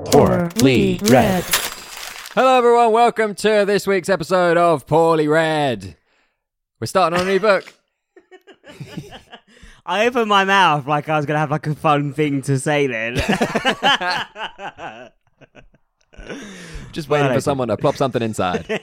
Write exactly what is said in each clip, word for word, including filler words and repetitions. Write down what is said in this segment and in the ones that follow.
Poorly Read. Hello everyone, welcome to this week's episode of Poorly Read. We're starting on a new book. I opened my mouth like I was going to have like a fun thing to say then. Just waiting Well, for someone to plop something inside.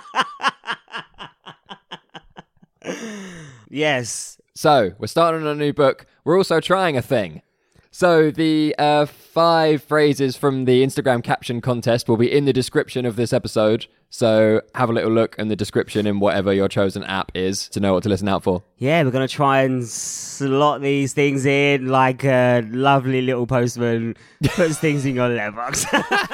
Yes. So, we're starting on a new book. We're also trying a thing. So, the uh, five phrases from the Instagram caption contest will be in the description of this episode. So, have a little look in the description in whatever your chosen app is to know what to listen out for. Yeah, we're going to try and slot these things in like a lovely little postman puts things in your letterbox.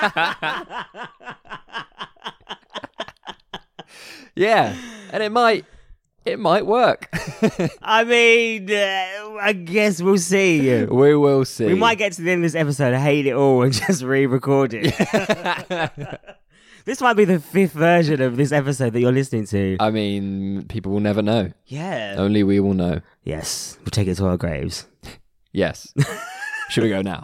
Yeah, and it might... It might work. I mean, uh, I guess we'll see. We will see. We might get to the end of this episode, hate it all, and just re-record it. This might be the fifth version of this episode that you're listening to. I mean, people will never know. Yeah. Only we will know. Yes, we'll take it to our graves. Yes. Should we go now?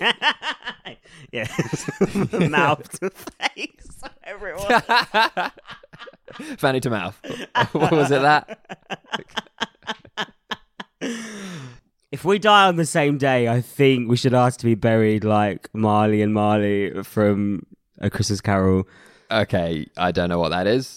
Yes. Mouth to face, everyone. Fanny to mouth. What was it that? If we die on the same day, I think we should ask to be buried like Marley and Marley from A Christmas Carol. Okay, I don't know what that is.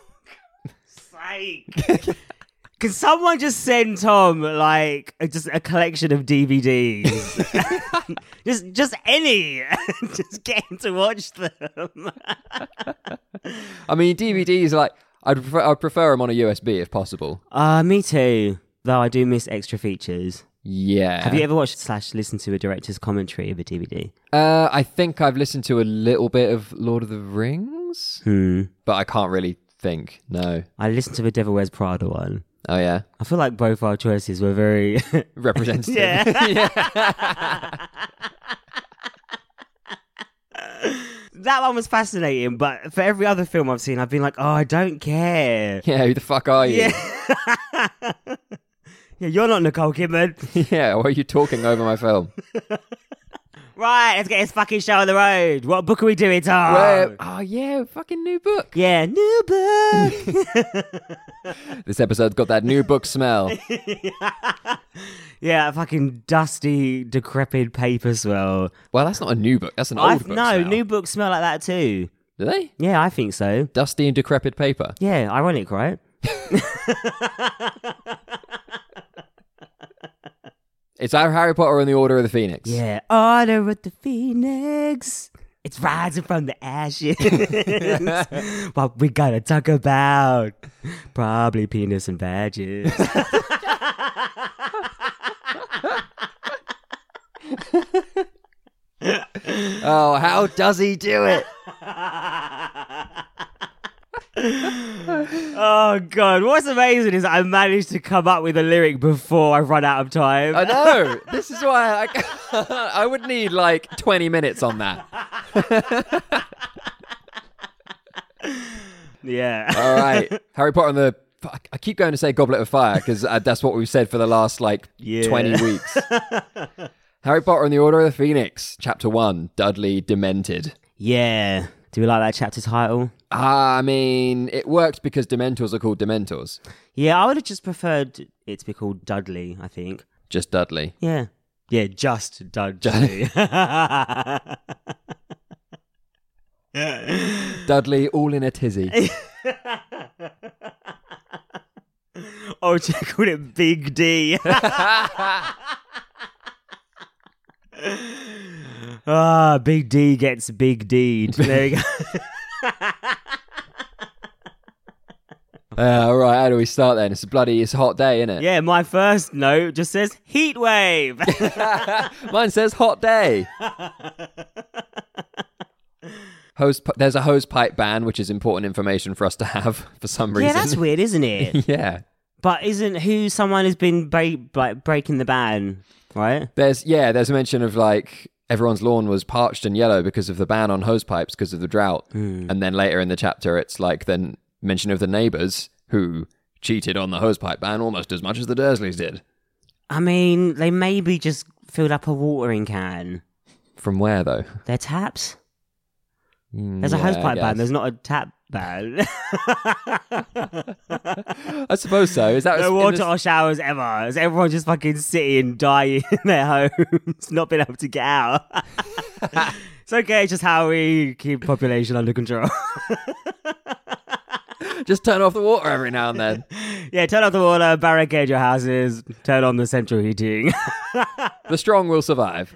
Sake. Can someone just send Tom like a, just a collection of D V Ds? just, just any. Just get him to watch them. I mean, D V Ds, like, I'd prefer, I'd prefer them on a U S B if possible. Uh, me too. Though I do miss extra features. Yeah. Have you ever watched slash listened to a director's commentary of a D V D? Uh, I think I've listened to a little bit of Lord of the Rings, Hmm. but I can't really think. No. I listened to the Devil Wears Prada one. Oh yeah. I feel like both our choices were very Representative. Yeah. Yeah. That one was fascinating, but for every other film I've seen, I've been like, oh, I don't care. Yeah, who the fuck are you? Yeah. Yeah, you're not Nicole Kidman. Yeah, why are you talking over my film? Right, let's get this fucking show on the road. What book are we doing, Tom? Where? Oh yeah, fucking new book. Yeah, new book. This episode's got that new book smell. Yeah, a fucking dusty, decrepit paper smell. Well, that's not a new book. That's an old I've, book No, smell. new books smell like that too. Do they? Yeah, I think so. Dusty and decrepit paper. Yeah, ironic, right? It's our Harry Potter and the Order of the Phoenix. Yeah, Order of the Phoenix. It's rising from the ashes. What we gotta talk about? Probably penis and badges. Oh, how does he do it? Oh god, what's amazing is I managed to come up with a lyric before I run out of time. I know. This is why I, I would need like twenty minutes on that. Yeah. All right. Harry Potter and the... Fuck, I keep going to say Goblet of Fire because uh, that's what we've said for the last like Yeah. twenty weeks. Harry Potter and the Order of the Phoenix, Chapter one, Dudley Demented. Yeah. Do we like that chapter title? I mean, it works because Dementors are called Dementors. Yeah, I would have just preferred it to be called Dudley, I think. Just Dudley. Yeah. Yeah, just Dudley. Dudley all in a tizzy. Oh, she called it Big D. Ah, Big D gets big deed. There you go. Uh, all right, how do we start then? It's a bloody, it's a hot day, isn't it? Yeah, my first note just says heat wave. Mine says hot day. Hose, there's a hose pipe ban, which is important information for us to have for some reason. Yeah, that's weird, isn't it? Yeah. But isn't who someone has been ba- like breaking the ban, right? There's yeah, there's a mention of like everyone's lawn was parched and yellow because of the ban on hose pipes because of the drought. Mm. And then later in the chapter, it's like then mention of the neighbours who cheated on the hose pipe ban almost as much as the Dursleys did. I mean, they maybe just filled up a watering can From where, though? They're taps. Mm, There's a yeah, I hosepipe guess. band. There's not a tap band. I suppose so. Is that No in water this- or showers ever. Is everyone just fucking sitting, dying in their homes, not being able to get out? It's okay. It's just how we keep population under control. Just turn off the water every now and then. Yeah, turn off the water, barricade your houses, turn on the central heating. The strong will survive.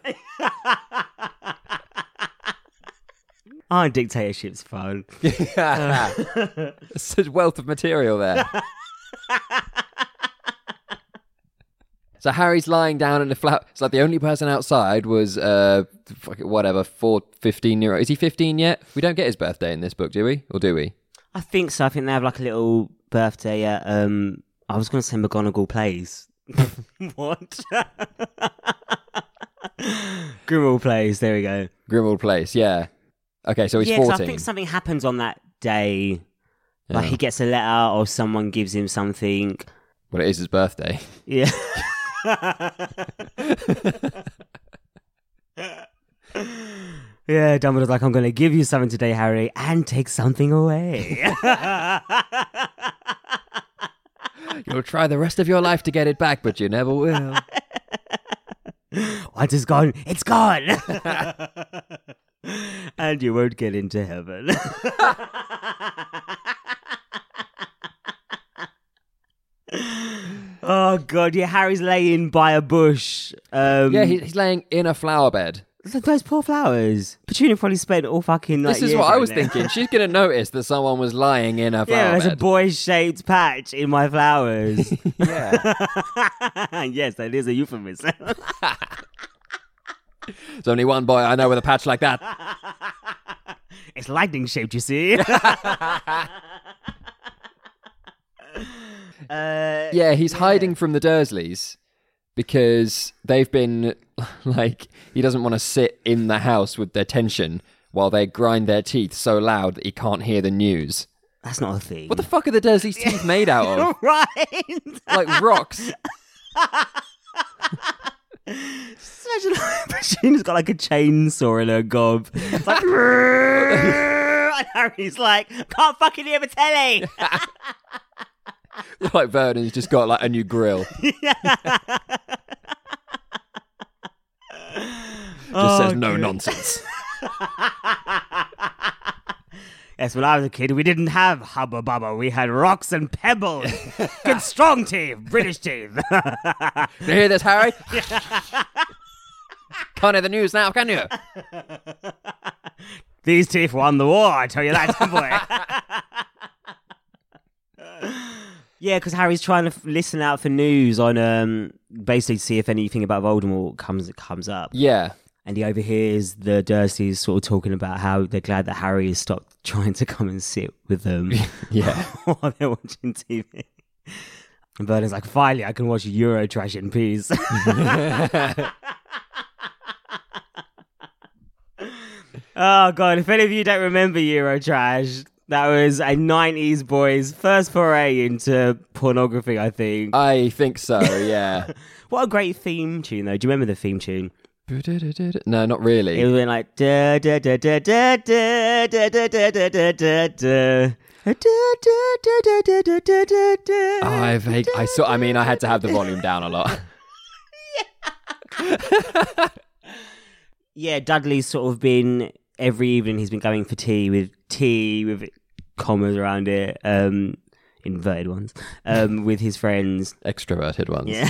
Oh, dictatorship's fun. Such wealth of material there. So Harry's lying down in the flat. It's like the only person outside was, uh, fuck it, whatever, four, fifteen year old. Is he fifteen yet? We don't get his birthday in this book, do we? Or do we? I think so. I think they have like a little birthday at, um, I was going to say McGonagall Place. What? Grimmauld Place, there we go. Grimmauld Place, yeah. Okay, so he's yeah, 'cause fourteen. I think something happens on that day. Like Yeah. he gets a letter or someone gives him something. Well, it is his birthday. Yeah. Yeah, Dumbledore's like, I'm going to give you something today, Harry, and take something away. You'll try the rest of your life to get it back, but you never will. Once it's gone, it's gone. And you won't get into heaven. Oh, God, yeah, Harry's laying by a bush. Um, Yeah, he, he's laying in a flower bed. Look, those poor flowers. Petunia probably spent all fucking like, This is years what I down was there. thinking. She's going to notice that someone was lying in a flower Yeah, there's a bed. boy-shaped patch in my flowers. Yeah. Yes, that is a euphemism. There's only one boy I know with a patch like that. It's lightning-shaped, you see. Uh, Yeah, he's hiding from the Dursleys because they've been, like, he doesn't want to sit in the house with their tension while they grind their teeth so loud that he can't hear the news. That's not a thing. What the fuck are the Dursleys' teeth made out of? Right. Like rocks. Just imagine like, Petunia's got like a chainsaw in her gob. It's like, and Harry's like, can't fucking hear the telly. Like Vernon's just got like a new grill. Just Oh, says no good. nonsense. Yes, when I was a kid, we didn't have Hubba Bubba. We had rocks and pebbles. Good strong teeth, British teeth. You hear this, Harry? Can't hear the news now, can you? These teeth won the war, I tell you that, boy. Yeah, because Harry's trying to f- listen out for news on, um, basically see if anything about Voldemort comes comes up. Yeah. And he overhears the Dursleys sort of talking about how they're glad that Harry has stopped trying to come and sit with them Yeah. while they're watching T V. And Vernon's like, finally, I can watch Eurotrash in peace. Oh, God, if any of you don't remember Eurotrash, that was a nineties boy's first foray into pornography, I think. I think so, yeah. What a great theme tune, though. Do you remember the theme tune? No, not really. It went like da da da da da da da da da da da da da. Oh, I've hate, I saw. I mean, I had to have the volume down a lot. Yeah, Dudley's sort of been every evening. He's been going for tea with tea with commas around it, um, inverted ones, um, with his friends. Extroverted ones. Yeah.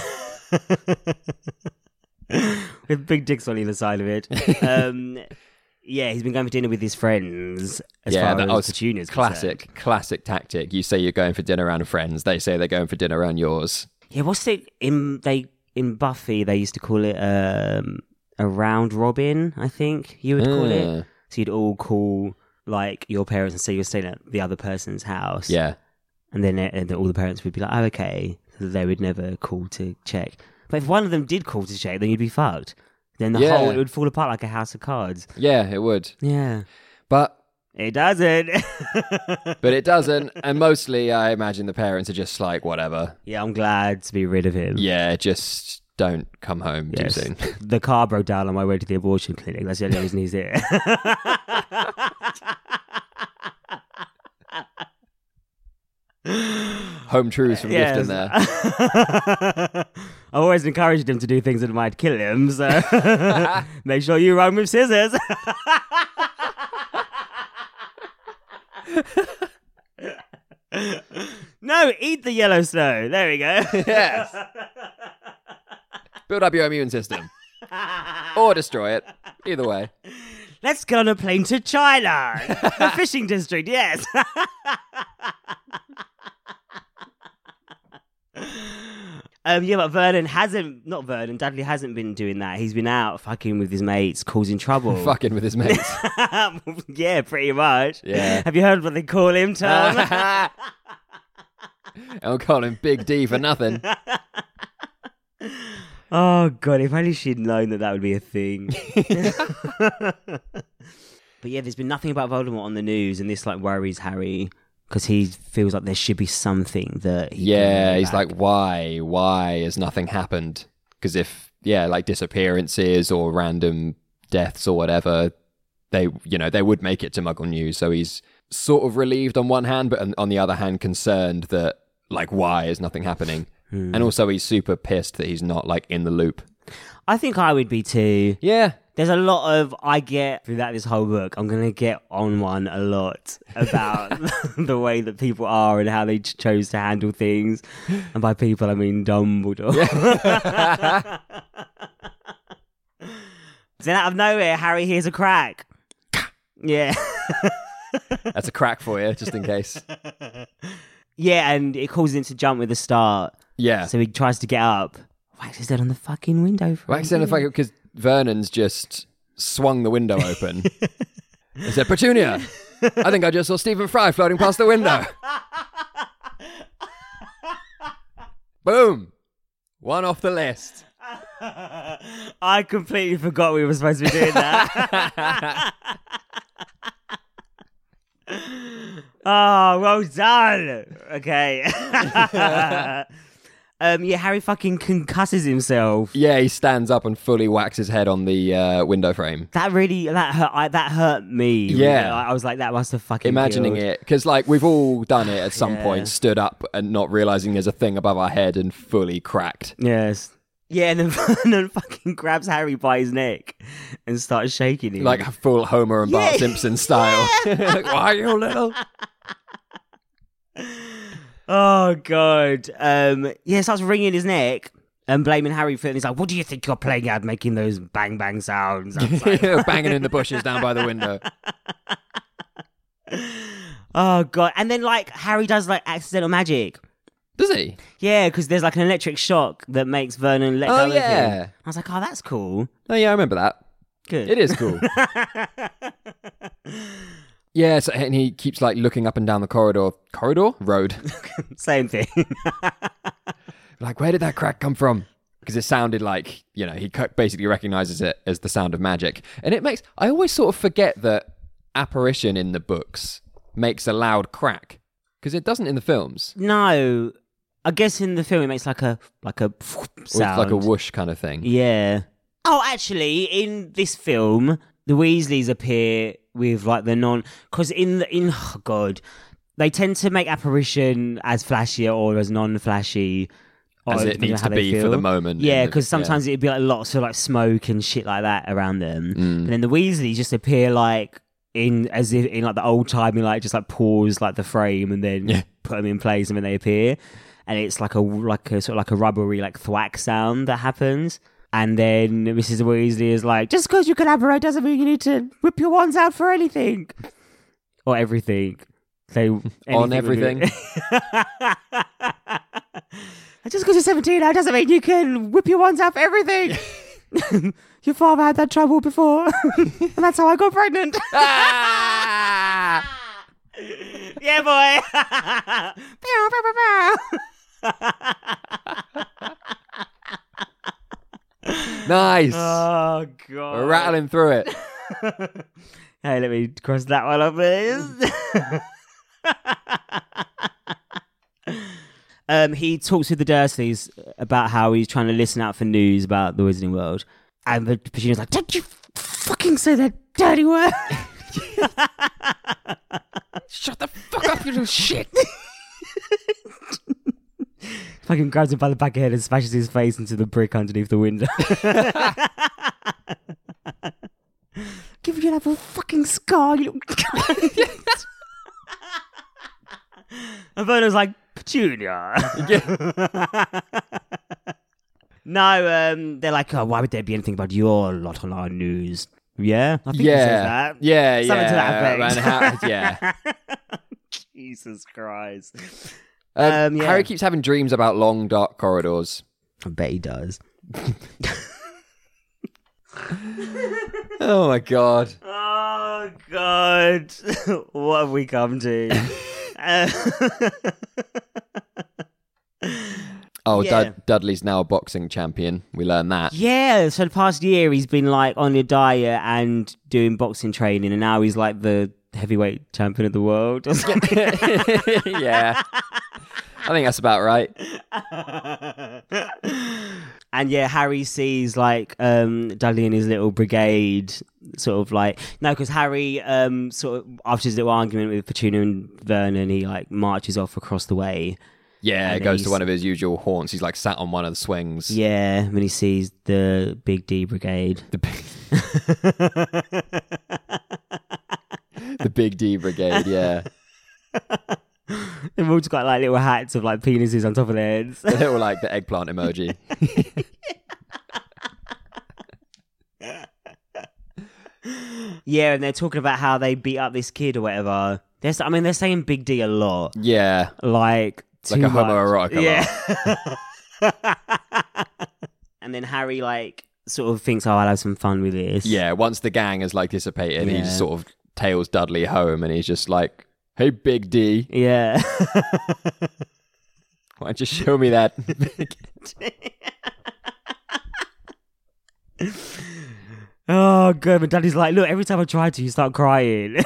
With big dicks on either side of it. Um, yeah, he's been going for dinner with his friends as Yeah, far that as was Petunia's classic, concerned. classic tactic. You say you're going for dinner around friends. They say they're going for dinner around yours. Yeah, what's it in they in Buffy? They used to call it um, a round robin. I think you would call Ah. it. So you'd all call like your parents and say you're staying at the other person's house. Yeah. and then uh, and all the parents would be like, "Oh, okay." So they would never call to check. But if one of them did call to check, then you'd be fucked. Then the Yeah. whole it would fall apart like a house of cards. Yeah, it would. Yeah, But it doesn't. but it doesn't. And mostly, I imagine the parents are just like, whatever. Yeah, I'm glad to be rid of him. Yeah, just don't come home Yes. too soon. The car broke down on my way to the abortion clinic. That's the only reason he's here. Home truths from Yes. Gifton there. I always encouraged him to do things that might kill him, so make sure you run with scissors. No, eat the yellow snow. There we go. Yes. Build up your immune system. Or destroy it. Either way. Let's get on a plane to China. The fishing district, yes. Um, yeah, but Vernon hasn't, not Vernon, Dudley hasn't been doing that. He's been out fucking with his mates, causing trouble. Fucking with his mates. Yeah, pretty much. Yeah. Have you heard what they call him, Tom? I'll call him Big D for nothing. Oh, God, if only she'd known that that would be a thing. But yeah, there's been nothing about Voldemort on the news, and this like worries Harry. Because he feels like there should be something that he Yeah, can he's back. like, why? Why has nothing happened? Because if, yeah, like disappearances or random deaths or whatever, they, you know, they would make it to Muggle News. So he's sort of relieved on one hand, but on, on the other hand, concerned that, like, why is nothing happening? Hmm. And also he's super pissed that he's not, like, in the loop. I think I would be too. Yeah. There's a lot of, I get throughout this whole book, I'm going to get on one a lot about the way that people are and how they ch- chose to handle things. And by people, I mean Dumbledore. Yeah. Then out of nowhere, Harry hears a crack. Yeah. That's a crack for you, just in case. Yeah, and it causes him to jump with a start. Yeah. So he tries to get up. Wax is dead on the fucking window. Well, accidentally, fucking, because Vernon's just swung the window open. He said, Petunia, I think I just saw Stephen Fry floating past the window. Boom. One off the list. I completely forgot we were supposed to be doing that. Oh, well done. Okay. um, yeah, Harry fucking concusses himself. Yeah, he stands up and fully whacks his head on the uh, window frame. That really, that hurt, I, that hurt me. Yeah. I, I was like, that must have fucking Imagining killed. it, because like we've all done it at some Yeah. point, stood up and not realizing there's a thing above our head and fully cracked. Yes. Yeah, and then Vernon fucking grabs Harry by his neck and starts shaking him. Like full Homer and Bart Yeah. Simpson style. Like, why are you little? Oh, God. Um, yeah, starts wringing his neck and blaming Harry for it. And he's like, what do you think you're playing at, making those bang bang sounds? outside?" Banging in the bushes down by the window. Oh, God. And then, like, Harry does, like, accidental magic. Does he? Yeah, because there's, like, an electric shock that makes Vernon let Oh, go of him. yeah. I was like, oh, that's cool. Oh, yeah, I remember that. Good. It is cool. Yeah, so, and he keeps like looking up and down the corridor. Corridor? Road. Same thing. Like, where did that crack come from? Because it sounded like, you know, he cu- basically recognizes it as the sound of magic. And it makes, I always sort of forget that apparition in the books makes a loud crack. Because it doesn't in the films. No. I guess in the film it makes like a, like a Or it's sound. like a whoosh kind of thing. Yeah. Oh, actually, in this film, the Weasleys appear with like the non, because in the, in oh God, they tend to make apparition as flashier or as non-flashy, or As it depending on needs how to they be for feel. the moment. Yeah, in the- because sometimes it'd be like lots of like smoke and shit like that around them, Mm. and then the Weasleys just appear like in as if in like the old timey, like just like pause like the frame and then Yeah. put them in place, and then they appear, and it's like a like a sort of like a rubbery like thwack sound that happens. And then Missus Weasley is like, just because you collaborate doesn't mean you need to whip your wands out for anything. Or everything. They, On anything everything. would be- just because you're seventeen now doesn't mean you can whip your wands out for everything. Your father had that trouble before. And that's how I got pregnant. Ah! Yeah, boy. Pew, pew, pew, pew. Nice. Oh, God. We're rattling through it. Hey, let me cross that one off, please. Um, he talks with the Dursleys about how he's trying to listen out for news about the Wizarding World. And Petunia's like, don't you fucking say that dirty word. Shut the fuck up, you little shit. Fucking grabs him by the back of the head and smashes his face into the brick underneath the window. Give you like a fucking scar, you little... And Verno's like, Petunia. No, um, they're like, oh, why would there be anything about your lot on our news? Yeah? I think yeah. he says that. Yeah, Something yeah. to that effect. How, yeah. Jesus Christ. Um, Um, yeah. Harry keeps having dreams about long, dark corridors. I bet he does. Oh, my God. Oh, God. What have we come to? Uh, Oh, Yeah. Dud- Dudley's now a boxing champion. We learned that. yeah, so the past year he's been like on a diet and doing boxing training, and now he's like the heavyweight champion of the world. Or something. Yeah. I think that's about right. And yeah, Harry sees like um, Dudley and his little brigade sort of like no, because Harry um, sort of after his little argument with Petunia and Vernon, he like marches off across the way. Yeah, And it goes he's- to one of his usual haunts. He's like sat on one of the swings. Yeah, when he sees the Big D brigade. The big, the big D brigade, yeah. They've all just got like little hats of like penises on top of their heads. They were like the eggplant emoji. Yeah, and they're talking about how they beat up this kid or whatever. They're, I mean, they're saying Big D a lot. Yeah. Like, Like too a much. homoerotic Yeah. And then Harry, like, sort of thinks, oh, I'll have some fun with this. Yeah, once the gang has like dissipated, he Yeah. just sort of tails Dudley home and he's just like, hey, Big D, Yeah. why don't you show me that? Oh, good. But Daddy's like, look, every time I try to, you start crying.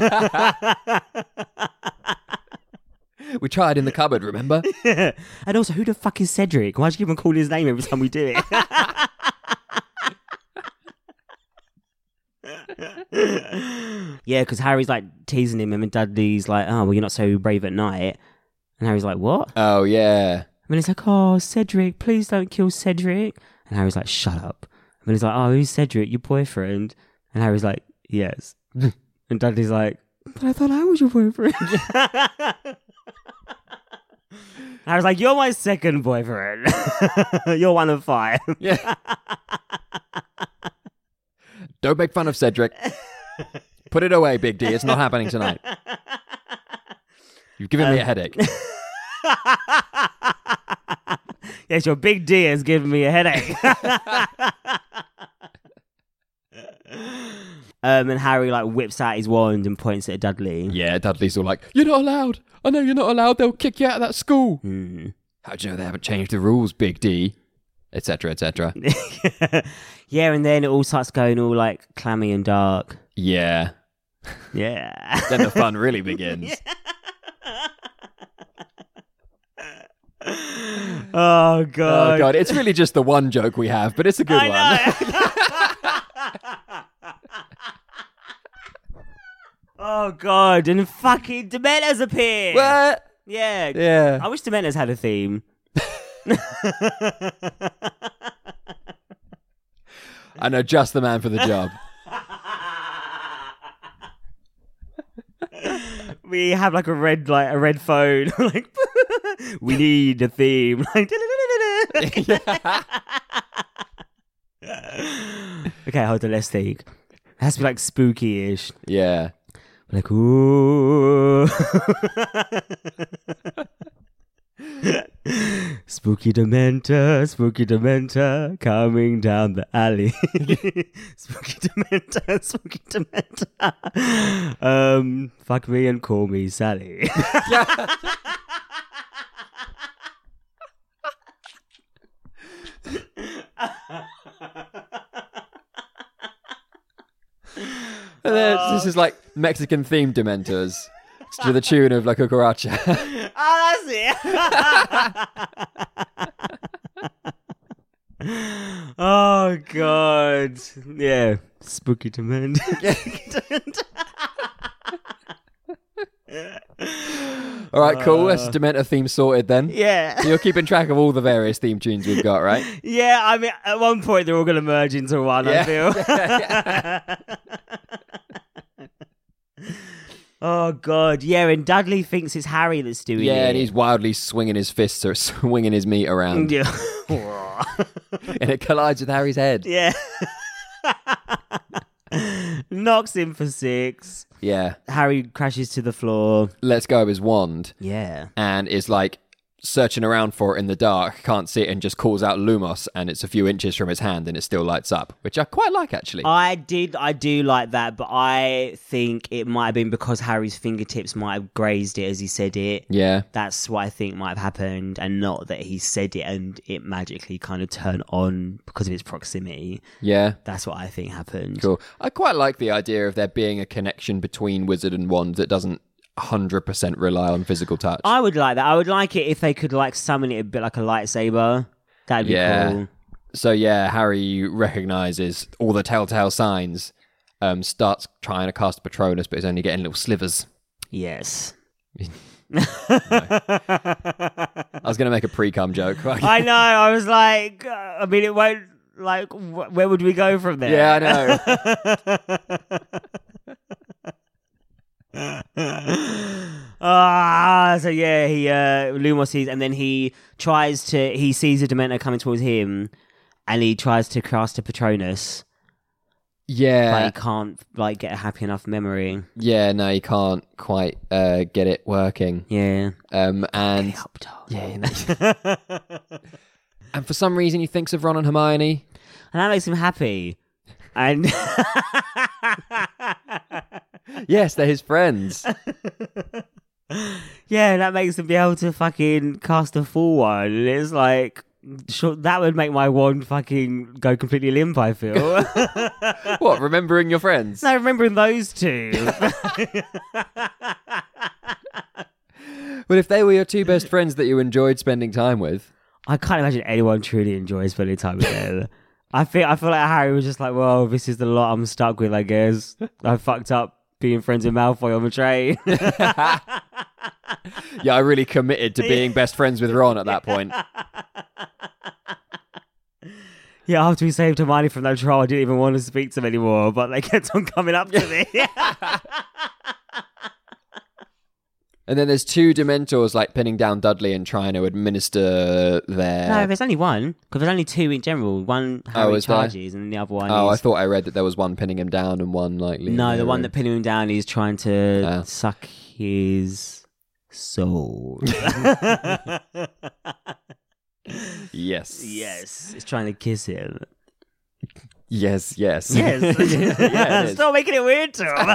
We tried in the cupboard, remember? And also, who the fuck is Cedric? Why do you keep on calling his name every time we do it? Yeah, because Harry's like teasing him, and Dudley's like, oh, well, you're not so brave at night. And Harry's like, what? Oh, yeah. And he's like, oh, Cedric, please don't kill Cedric. And Harry's like, shut up. And he's like, oh, who's Cedric, your boyfriend? And Harry's like, yes. And Dudley's like, but I thought I was your boyfriend. I was like, you're my second boyfriend. You're one of five. Yeah. Don't make fun of Cedric. Put it away, Big D. It's not happening tonight. You've given me a headache. Yes, your Big D has given me a headache. um, and Harry like whips out his wand and points it at Dudley. Yeah, Dudley's all like, you're not allowed. I know you're not allowed. They'll kick you out of that school. Hmm. How do you know they haven't changed the rules, Big D? Etc, et cetera. Yeah, and then it all starts going all like clammy and dark. Yeah. Yeah. Then the fun really begins. Oh god. Oh, God. It's really just the one joke we have, but it's a good one. I know. Oh god, and fucking Dementors appear. What? Yeah. Yeah. I wish Dementors had a theme. I know just the man for the job. We have like a red like a red phone. Like we need a theme. Like okay, hold on, let's think. It has to be like spooky-ish. Yeah. Like, ooh. Spooky Dementor, Spooky Dementor, coming down the alley. Spooky Dementor, Spooky Dementor. Um, fuck me and call me Sally. And then this is like Mexican themed Dementors. to the tune of La Cucaracha. Oh, that's it. Oh, God. Yeah. Spooky Dement. All right, cool. That's the Dementor theme sorted then. Yeah. So you're keeping track of all the various theme tunes we've got, right? Yeah, I mean, at one point they're all going to merge into one, I feel. Oh, God. Yeah, and Dudley thinks it's Harry that's doing Yeah, it. and he's wildly swinging his fists or swinging his meat around. Yeah. And it collides with Harry's head. Yeah. Knocks him for six. Yeah. Harry crashes to the floor. Lets go of his wand. Yeah. And is like searching around for it in the dark, can't see it, and just calls out Lumos, and it's a few inches from his hand and it still lights up, which I quite like, actually. I did, I do like that, but I think it might have been because Harry's fingertips might have grazed it as he said it. Yeah. That's what I think might have happened, and not that he said it and it magically kind of turned on because of its proximity. Yeah. That's what I think happened. Cool. I quite like the idea of there being a connection between wizard and wand that doesn't one hundred percent rely on physical touch. I would like that. I would like it if they could like summon it a bit like a lightsaber. That'd be Yeah. cool. So yeah, Harry recognizes all the telltale signs, um, starts trying to cast Patronus, but is only getting little slivers. Yes. I was going to make a pre-cum joke. I know. I was like, uh, I mean, it won't, like, wh- where would we go from there? Yeah, I know. Ah, so yeah, he uh, Lumos sees, and then he tries to. He sees a Dementor coming towards him, and he tries to cast a Patronus, but Yeah. he can't like get a happy enough memory. Yeah, no, you can't quite uh, get it working. Yeah, Um, and Get up, dog. yeah, and for some reason he thinks of Ron and Hermione. And that makes him happy. And Yes, they're his friends. yeah, that makes him be able to fucking cast a full one. And it's like, sure, that would make my wand fucking go completely limp, I feel. What, remembering your friends? No, remembering those two. Well, if they were your two best friends that you enjoyed spending time with. I can't imagine anyone truly enjoys spending time with them. I feel I feel like Harry was just like, well, this is the lot I'm stuck with, I guess. I fucked up being friends with Malfoy on the train. Yeah, I really committed to being best friends with Ron at that point. Yeah, after we saved Hermione from that troll, I didn't even want to speak to them anymore, but they kept on coming up to me. And then there's two Dementors like pinning down Dudley and trying to administer their... No, there's only one, because there's only two in general. One Harry Oh, is there? charges, and the other one Oh, I is... thought I read that there was one pinning him down and one like... leaning No, the over one him. that pinning him down is trying to Ah. suck his soul. Yes. Yes, it's trying to kiss him. Yes, yes. Yes. Yeah, it is. Stop making it weird to him.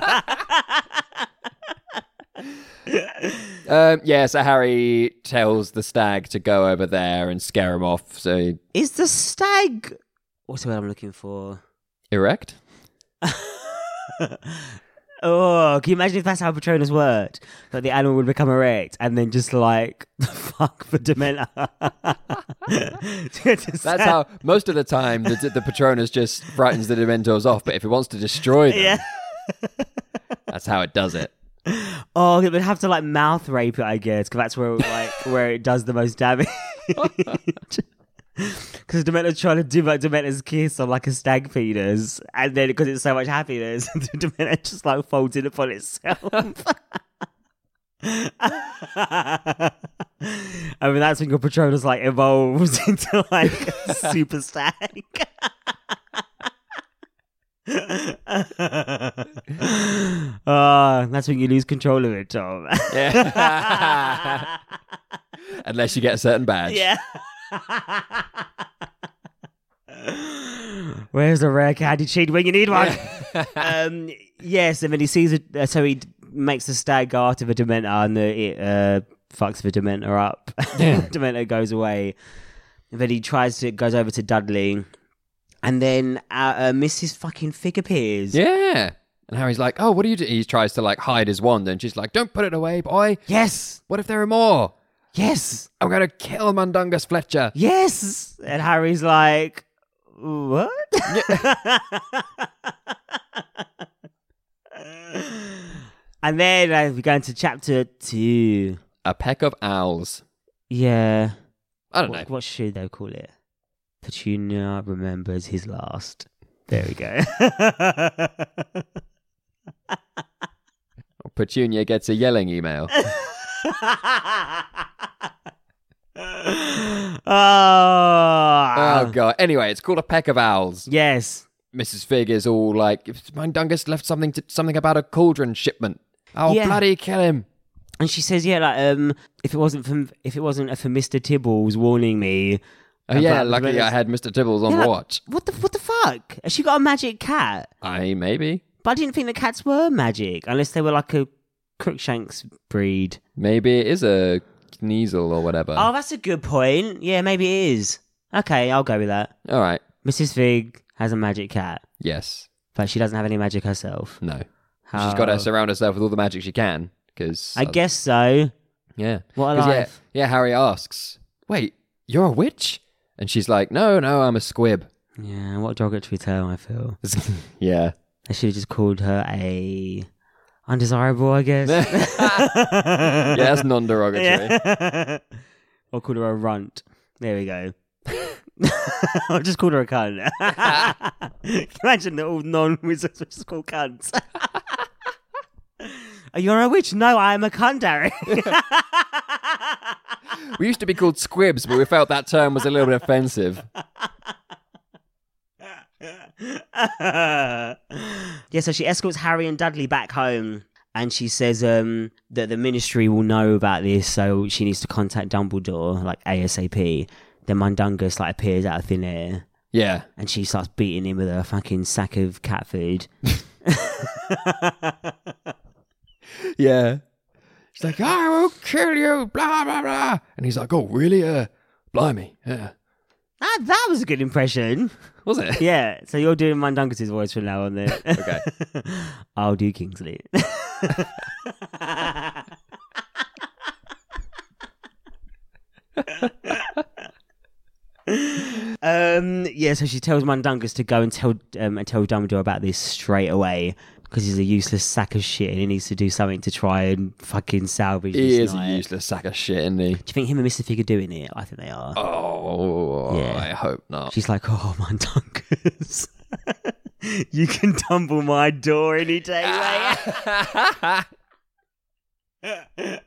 Um, yeah, so Harry tells the stag to go over there and scare him off. So Is the stag... What's the word I'm looking for? erect? Oh, can you imagine if that's how Patronus worked? That the animal would become erect and then just like fuck the Dementor. That's how most of the time the, the Patronus just frightens the Dementors off. But if it wants to destroy them, Yeah. that's how it does it. Oh, it would have to like mouth rape it, I guess, because that's where like where it does the most damage. Because Dementor's trying to do like Dementor's kiss on like a stag fetus, and then because it's so much happiness, the Dementor just like folds in upon itself. I mean, that's when your Patronus like evolves into like a super stag. Ah, that's when you lose control of it, Tom. Yeah. Unless you get a certain badge. Yeah. Where's the rare candy cheat when you need one? um, yes, and then he sees it, uh, so he d- makes the stag go after the Dementor, and the, it uh, fucks the Dementor up. Yeah. Dementor goes away. And then he tries to, goes over to Dudley, and then uh, uh, Missus fucking Fig appears. Yeah. And Harry's like, oh, what do you do? He tries to like hide his wand, and she's like, don't put it away, boy. Yes. What if there are more? Yes. I'm going to kill Mundungus Fletcher. Yes. And Harry's like, what? And then uh, we go into chapter two. A peck of owls. Yeah. I don't What, know. what should they call it? Petunia remembers his last. There we go. Petunia gets a yelling email. oh. Oh, God. Anyway, it's called A Peck of Owls. Yes. Missus Fig is all like, Mundungus left something to, something about a cauldron shipment. Oh, Yeah. bloody kill him. And she says, yeah, like, um, if it wasn't for if it wasn't for Mister Tibbles warning me. Oh, yeah, about- lucky I had Mister Tibbles on Yeah, like, watch. What the what the fuck? Has she got a magic cat? I, maybe. But I didn't think the cats were magic unless they were like a Crookshanks breed. Maybe it is a Kneasel or whatever. Oh, that's a good point. Yeah, maybe it is. Okay, I'll go with that. All right. Missus Fig has a magic cat, Yes. but she doesn't have any magic herself. No. How... She's got to surround herself with all the magic she can. Cause, I guess so. Yeah. What a 'Cause, yeah, life. yeah, Harry asks, wait, you're a witch? And she's like, no, no, I'm a squib. Yeah, what derogatory term, I feel. Yeah. I should have just called her a undesirable, I guess. Yeah, that's non-derogatory. Yeah. Or called her a runt. There we go. I'll just call her a cunt. Imagine that all non-wizards were just called cunts. You're a witch? No, I'm a cunt, Harry. We used to be called squibs, but we felt that term was a little bit offensive. Yeah, so she escorts Harry and Dudley back home, and she says um, that the Ministry will know about this, so she needs to contact Dumbledore, like ASAP. Then Mundungus like appears out of thin air, Yeah. and she starts beating him with a fucking sack of cat food. Yeah. She's like, I will kill you, blah, blah, blah. And he's like, oh, really? Uh, blimey. Yeah. That, that was a good impression. Was it? Yeah, so you're doing Mundungus's voice from now on then. Okay. I'll do Kingsley. um, yeah, so she tells Mundungus to go and tell um, and tell Dumbledore about this straight away because he's a useless sack of shit and he needs to do something to try and fucking salvage He this is a night. useless sack of shit, isn't he? Do you think him and Mister Fig are doing it? I think they are. Oh, Yeah. I hope not. She's like, oh, Mundungus. You can tumble my door any day, mate.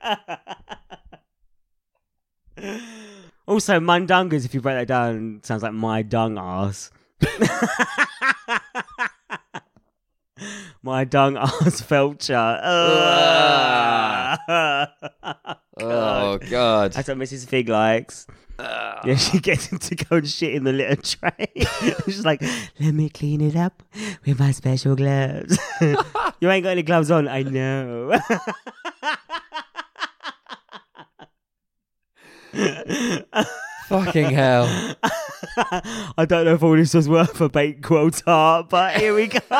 Also, Mundungus, if you break that down, sounds like my dung ass. My dung ass Felcher. Oh, God. That's what Missus Fig likes. Yeah, she gets him to go and shit in the litter tray. She's like, let me clean it up with my special gloves. You ain't got any gloves on, I know. Fucking hell. I don't know if all this was worth a baked quail tart, but here we go.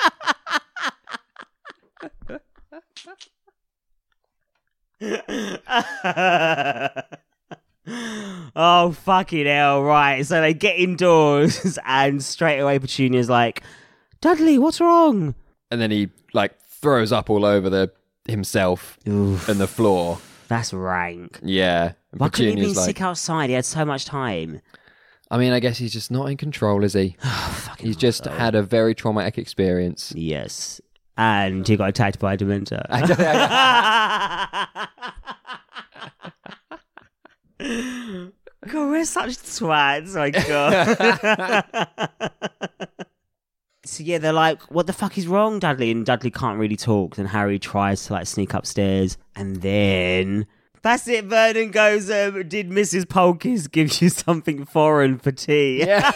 Oh, fucking hell, right. So they get indoors and straight away Petunia's like, Dudley, what's wrong? And then he, like, throws up all over the himself Oof, and the floor. that's rank. Yeah. And Why couldn't he Petunia's been like, sick outside? He had so much time. I mean, I guess he's just not in control, is he? Fucking He's just hell. had a very traumatic experience. Yes. And he got attacked by a Dementor. God, we're such twats, my God. So yeah, they're like, what the fuck is wrong, Dudley? And Dudley can't really talk. Then Harry tries to like sneak upstairs. And then... That's it, Vernon goes, um, did Missus Polkis give you something foreign for tea? Yeah.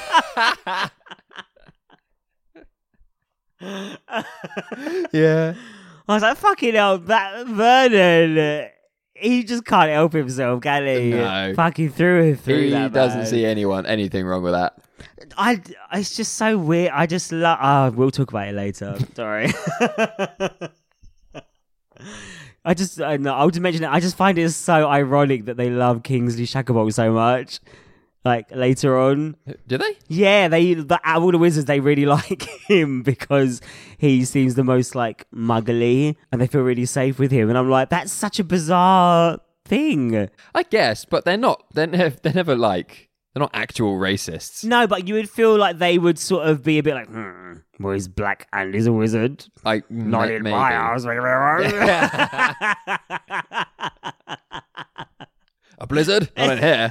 Yeah. I was like, fucking hell, that Vernon he just can't help himself, can he? No. Fucking through and through. He that doesn't man. see anyone anything wrong with that. I. It's just so weird. I just love. Oh, we'll talk about it later. Sorry. I just. I know. I would mention it. I just find it so ironic that they love Kingsley Shacklebolt so much. Like later on, Do they? yeah, they the out of all the wizards they really like him because he seems the most like muggly, and they feel really safe with him. And I'm like, that's such a bizarre thing. I guess, but they're not. They're, ne- they're never like. They're not actual racists. No, but you would feel like they would sort of be a bit like, hmm, well, he's black and he's a wizard. Like Not ma- in maybe. my house. A blizzard? Not in here.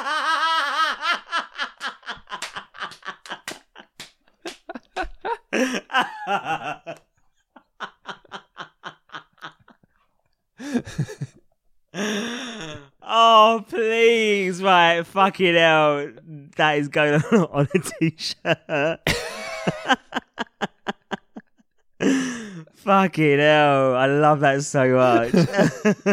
Oh, please, right, fucking hell. That is going on, on a t-shirt. Fucking hell. I love that so much.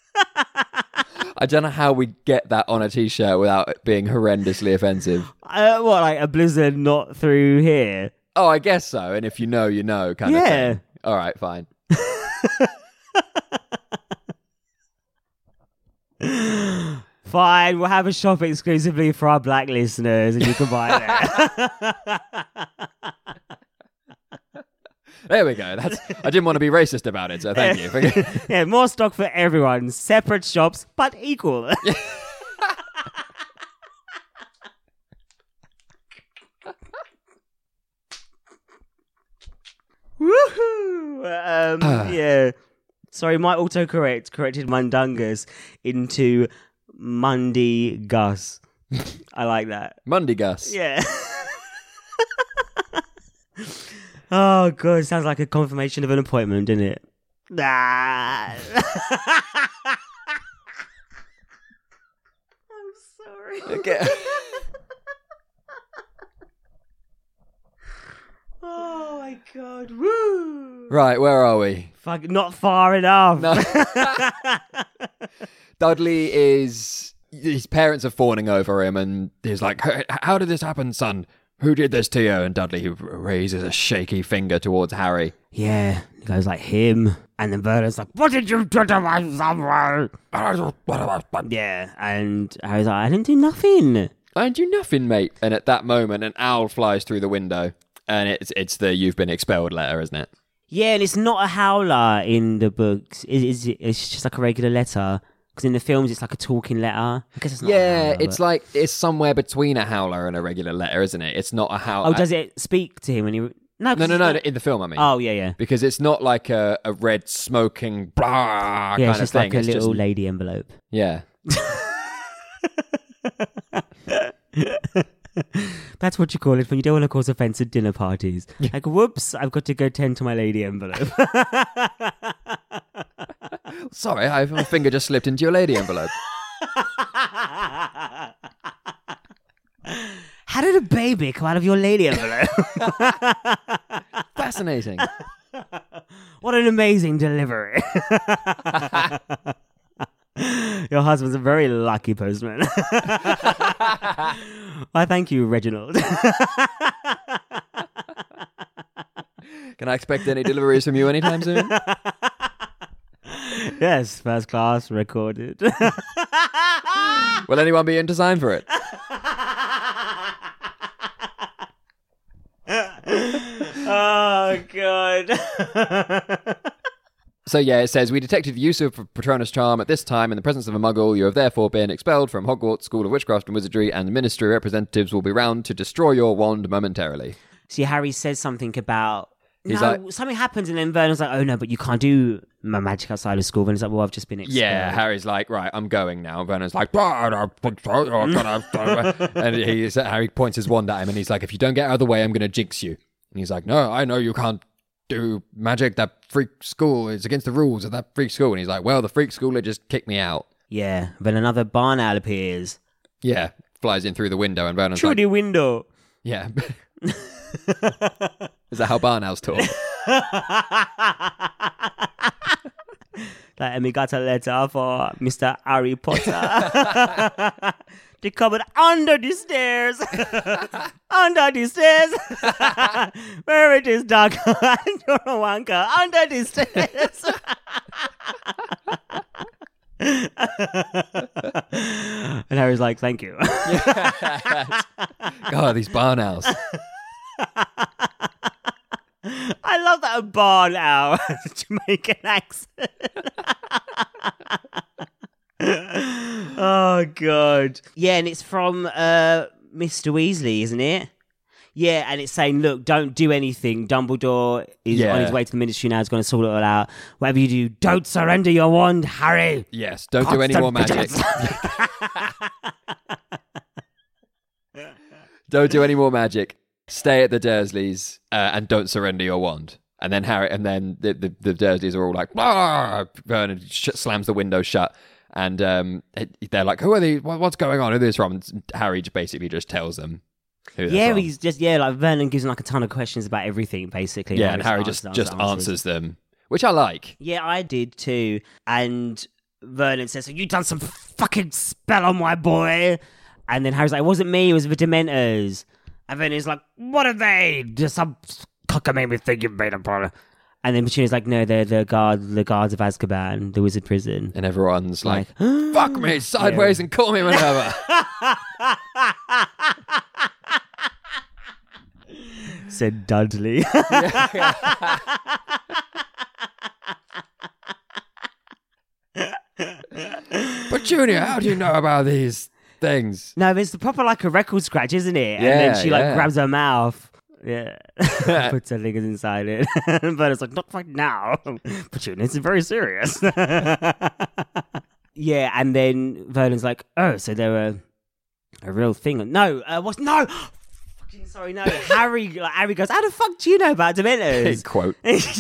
I don't know how we get that on a t-shirt without it being horrendously offensive. uh, what, like a blizzard not through here? Oh, I guess so. And if you know, you know, kind of Yeah. thing. All right, fine. Fine, we'll have a shop exclusively for our black listeners and you can buy it. There we go. That's. I didn't want to be racist about it, so thank you. Yeah, more stock for everyone. Separate shops, but equal. Woohoo! Um, yeah. Sorry, my autocorrect corrected Mundungus into Mundy Gus. I like that. Monday Gus. Yeah. Oh, God. Sounds like a confirmation of an appointment, doesn't it? Ah. I'm sorry. Okay. Oh, my God. Woo. Right, where are we? Fuck, not far enough. No. Dudley is... His parents are fawning over him, and he's like, how did this happen, son? Who did this to you? And Dudley raises a shaky finger towards Harry. Yeah, he goes like him. And then Verna's like, what did you do to my son? Yeah, and Harry's like, I didn't do nothing. I didn't do nothing, mate. And at that moment, an owl flies through the window. And it's it's the you've been expelled letter, isn't it? Yeah, and it's not a howler in the books. It, it's, it's just like a regular letter. Because in the films, it's like a talking letter. I guess it's not a Yeah, howler, it's but- like, it's somewhere between a howler and a regular letter, isn't it? It's not a howler. Oh, does it speak to him when he... No, 'cause No, no, it's no, not- in the film, I mean. Oh, yeah, yeah. Because it's not like a, a red smoking blah Yeah, kind it's of just thing. like a it's little just, lady envelope. yeah. That's what you call it when you don't want to cause offence at dinner parties. Like, whoops, I've got to go tend to my lady envelope. Sorry, I, my finger just slipped into your lady envelope. How did a baby come out of your lady envelope? Fascinating. What an amazing delivery. Your husband's a very lucky postman. Why, thank you, Reginald. Can I expect any deliveries from you anytime soon? Yes, first class, recorded. Will anyone be in to sign for it? Oh, God. So yeah, it says, we detected the use of Patronus Charm at this time in the presence of a muggle. You have therefore been expelled from Hogwarts School of Witchcraft and Wizardry, and the Ministry representatives will be round to destroy your wand momentarily. See, Harry says something about... He's no, like- something happens and then Vernon's like, oh no, but you can't do my magic outside of school. And he's like, well, I've just been expelled. Yeah, Harry's like, right, I'm going now. And Vernon's like, and he, Harry points his wand at him and he's like, if you don't get out of the way, I'm going to jinx you. And he's like, no, I know you can't do magic. That freak school is against the rules of that freak school. And he's like, well, the freak schooler just kicked me out. Yeah, then another barn owl appears. Yeah, flies in through the window and Vernon's Through like, the window. yeah. Is that how barn owls talk? That's Like, and we got a letter for Mister Harry Potter. They come under the stairs. Under the stairs. Where it is dark. And you're a wanker. Under the stairs. And Harry's like, thank you. God, these barn owls. I love that a barn owl has a Jamaican accent. Oh, God. Yeah, and it's from uh, Mister Weasley, isn't it? Yeah, and it's saying, look, don't do anything. Dumbledore is Yeah. on his way to the Ministry now. He's going to sort it all out. Whatever you do, don't surrender your wand, Harry. Yes, don't do any more magic. Don't do any more magic. Stay at the Dursleys uh, and don't surrender your wand. And then Harry, and then the, the, the Dursleys are all like, "Ah!" Vernon sh- slams the window shut. And um, they're like, who are these? What's going on? Who are these from? And Harry basically just tells them who they're Yeah, from. he's just, yeah, like Vernon gives him like a ton of questions about everything, basically. Yeah, and Harry just, answers, just answers. answers them, which I like. Yeah, I did too. And Vernon says, have you done some fucking spell on my boy? And then Harry's like, it wasn't me, it was the Dementors. And then he's like, what are they? Just some cocker made me think you made a problem. And then Petunia's like, no, they're the guard, the guards of Azkaban, the wizard prison. And everyone's like, fuck me sideways yeah. and call me whenever. Said Dudley. Petunia, how do you know about these things? No, it's the proper like a record scratch, isn't it? Yeah, and then she like yeah. grabs her mouth. Yeah. Puts her fingers inside it. But it's like, not right now. Petunia, this is very serious. Yeah, and then Vernon's like, oh, so they're a, a real thing. No, uh, what's, no! Fucking sorry, no. Harry, like, Harry goes, how the fuck do you know about Dementors? Quote.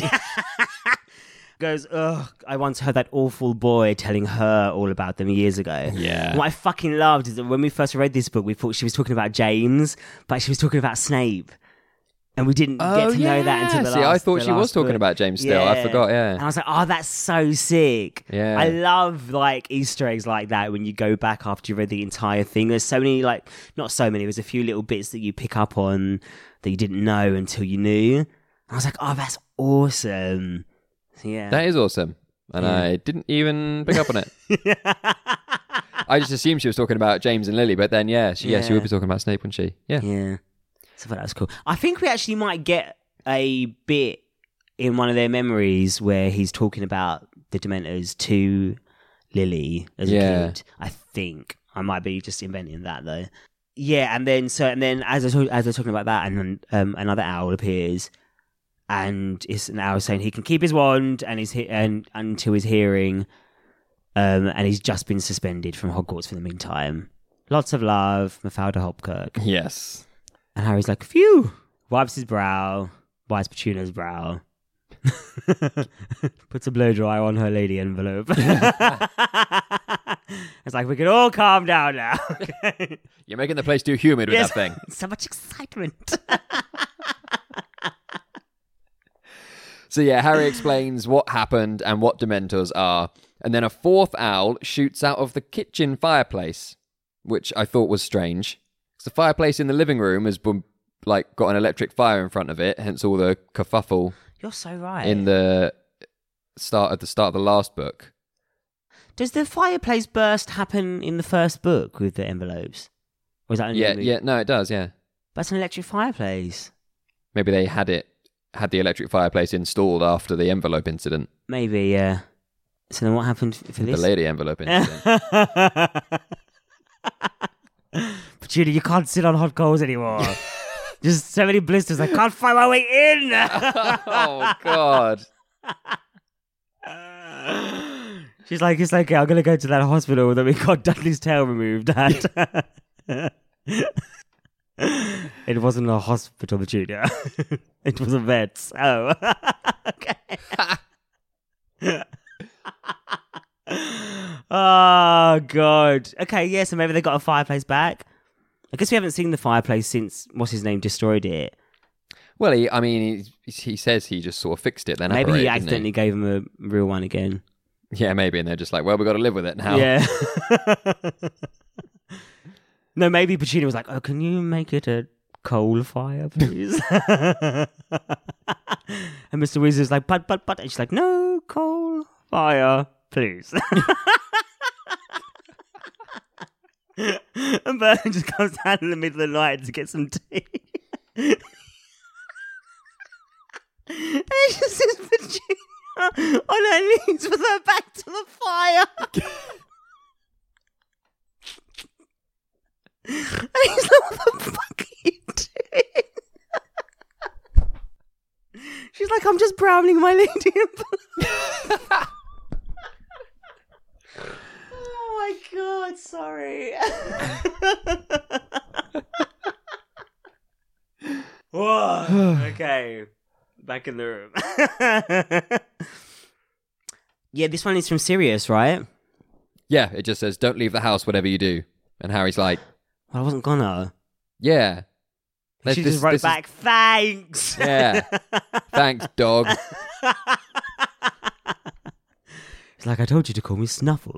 Goes, ugh, I once heard that awful boy telling her all about them years ago. Yeah. What I fucking loved is that when we first read this book, we thought she was talking about James, but she was talking about Snape. And we didn't Oh, get to yeah. know that until the last See, I thought the she was last talking book. about James still. I forgot, yeah. And I was like, oh, that's so sick. Yeah. I love, like, Easter eggs like that when you go back after you read the entire thing. There's so many, like, not so many, there's a few little bits that you pick up on that you didn't know until you knew. And I was like, oh, that's awesome. So, yeah. That is awesome. And Yeah. I didn't even pick up on it. I just assumed she was talking about James and Lily, but then, yeah, she, yeah. yeah, she would be talking about Snape, wouldn't she? Yeah. Yeah. So I thought that was cool. I think we actually might get a bit in one of their memories where he's talking about the Dementors to Lily as a Yeah. kid. I think I might be just inventing that though. Yeah, and then so and then as I talk, as they're talking about that, and then um, another owl appears, and it's an owl saying he can keep his wand and his he- and until his hearing, um, and he's just been suspended from Hogwarts for the meantime. Lots of love, Mafalda Hopkirk. Yes. And Harry's like, phew, wipes his brow, wipes Petunia's brow, puts a blow dry on her lady envelope. It's like, we can all calm down now. You're making the place too humid with Yes. that thing. So much excitement. So yeah, Harry explains what happened and what Dementors are. And then a fourth owl shoots out of the kitchen fireplace, which I thought was strange. The fireplace in the living room has been, like, got an electric fire in front of it, hence all the kerfuffle You're so right. in the start at the start of the last book. Does the fireplace burst happen in the first book with the envelopes? Or is that only Yeah, in the- yeah, no, it does, yeah. That's an electric fireplace. Maybe they had it had the electric fireplace installed after the envelope incident, Maybe, yeah. So then what happened for the this? lady envelope incident. Petunia, you can't sit on hot coals anymore. Just so many blisters. I can't find my way in. Oh God. She's like, it's like, I'm going to go to that hospital that we got Dudley's tail removed at. It wasn't a hospital, Petunia. It was a vet's. Oh. Okay. Oh, God. Okay, yeah, so maybe they got a fireplace back. I guess we haven't seen the fireplace since, what's his name, destroyed it. Well, he, I mean, he, he says he just sort of fixed it then. Maybe he operated, didn't accidentally gave him a real one again. Yeah, maybe. And they're just like, well, we've got to live with it now. Yeah. No, maybe Petunia was like, oh, can you make it a coal fire, please? And Mister Weasley's like, but, but, but. And she's like, no, coal fire, please. And Vernon just comes down in the middle of the night to get some tea. And he just sees Petunia on her knees with her back to the fire. And he's like, what the fuck are you doing? She's like, I'm just browning my lady in blue. Oh my god, sorry. Whoa. Okay. Back in the room. Yeah, this one is from Sirius, right? Yeah, it just says, don't leave the house, whatever you do. And Harry's like, Well, I wasn't gonna. yeah. She This- just wrote this is- back, thanks. Yeah. Thanks, dog. It's like, I told you to call me Snuffle.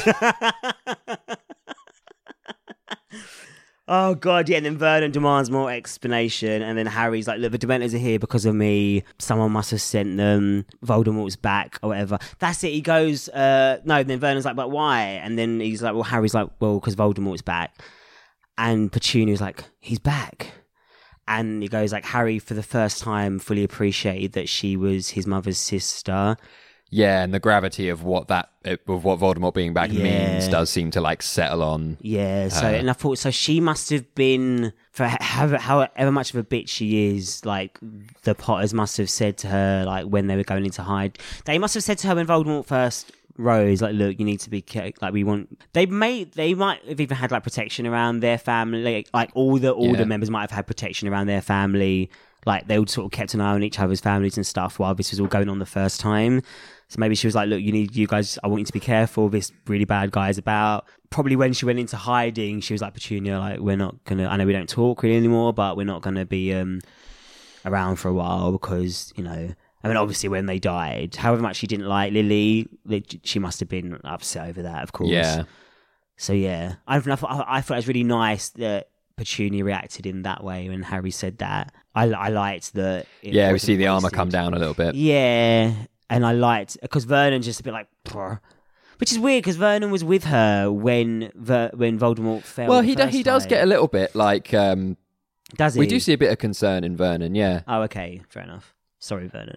Oh, God, yeah. And then Vernon demands more explanation. And then Harry's like, look, the Dementors are here because of me. Someone must have sent them. Voldemort's back or whatever. That's it. He goes, uh, no. Then Vernon's like, but why? And then he's like, well, Harry's like, well, because Voldemort's back. And Petunia's like, he's back. And he goes like, Harry, for the first time, fully appreciated that she was his mother's sister. Yeah, and the gravity of what that of what Voldemort being back Yeah. means does seem to like settle on. Yeah, so Uh. and I thought so she must have been for however, however much of a bitch she is. Like the Potters must have said to her like when they were going into hide, they must have said to her when Voldemort first rose, like, look, you need to be ca- like we want. They may they might have even had like protection around their family. Like, like all the all Yeah. the members might have had protection around their family. Like they all sort of kept an eye on each other's families and stuff while this was all going on the first time. So maybe she was like, look, you need, you guys, I want you to be careful. This really bad guy is about. Probably when she went into hiding, she was like, Petunia, like, we're not going to, I know we don't talk really anymore, but we're not going to be um, around for a while because, you know, I mean, obviously when they died, however much she didn't like Lily, she must have been upset over that, of course. Yeah. So yeah, I, I, thought, I thought it was really nice that Petunia reacted in that way when Harry said that. I, I liked that. it Yeah, we wasn't see the armor wasted. come down a little bit. Yeah, and I liked because Vernon's just a bit like, "Brr," which is weird because Vernon was with her when Ver- when Voldemort fell. Well, the he do, first he does time. get a little bit like um Does he? we do see a bit of concern in Vernon, yeah. Oh, okay, fair enough. Sorry, Vernon.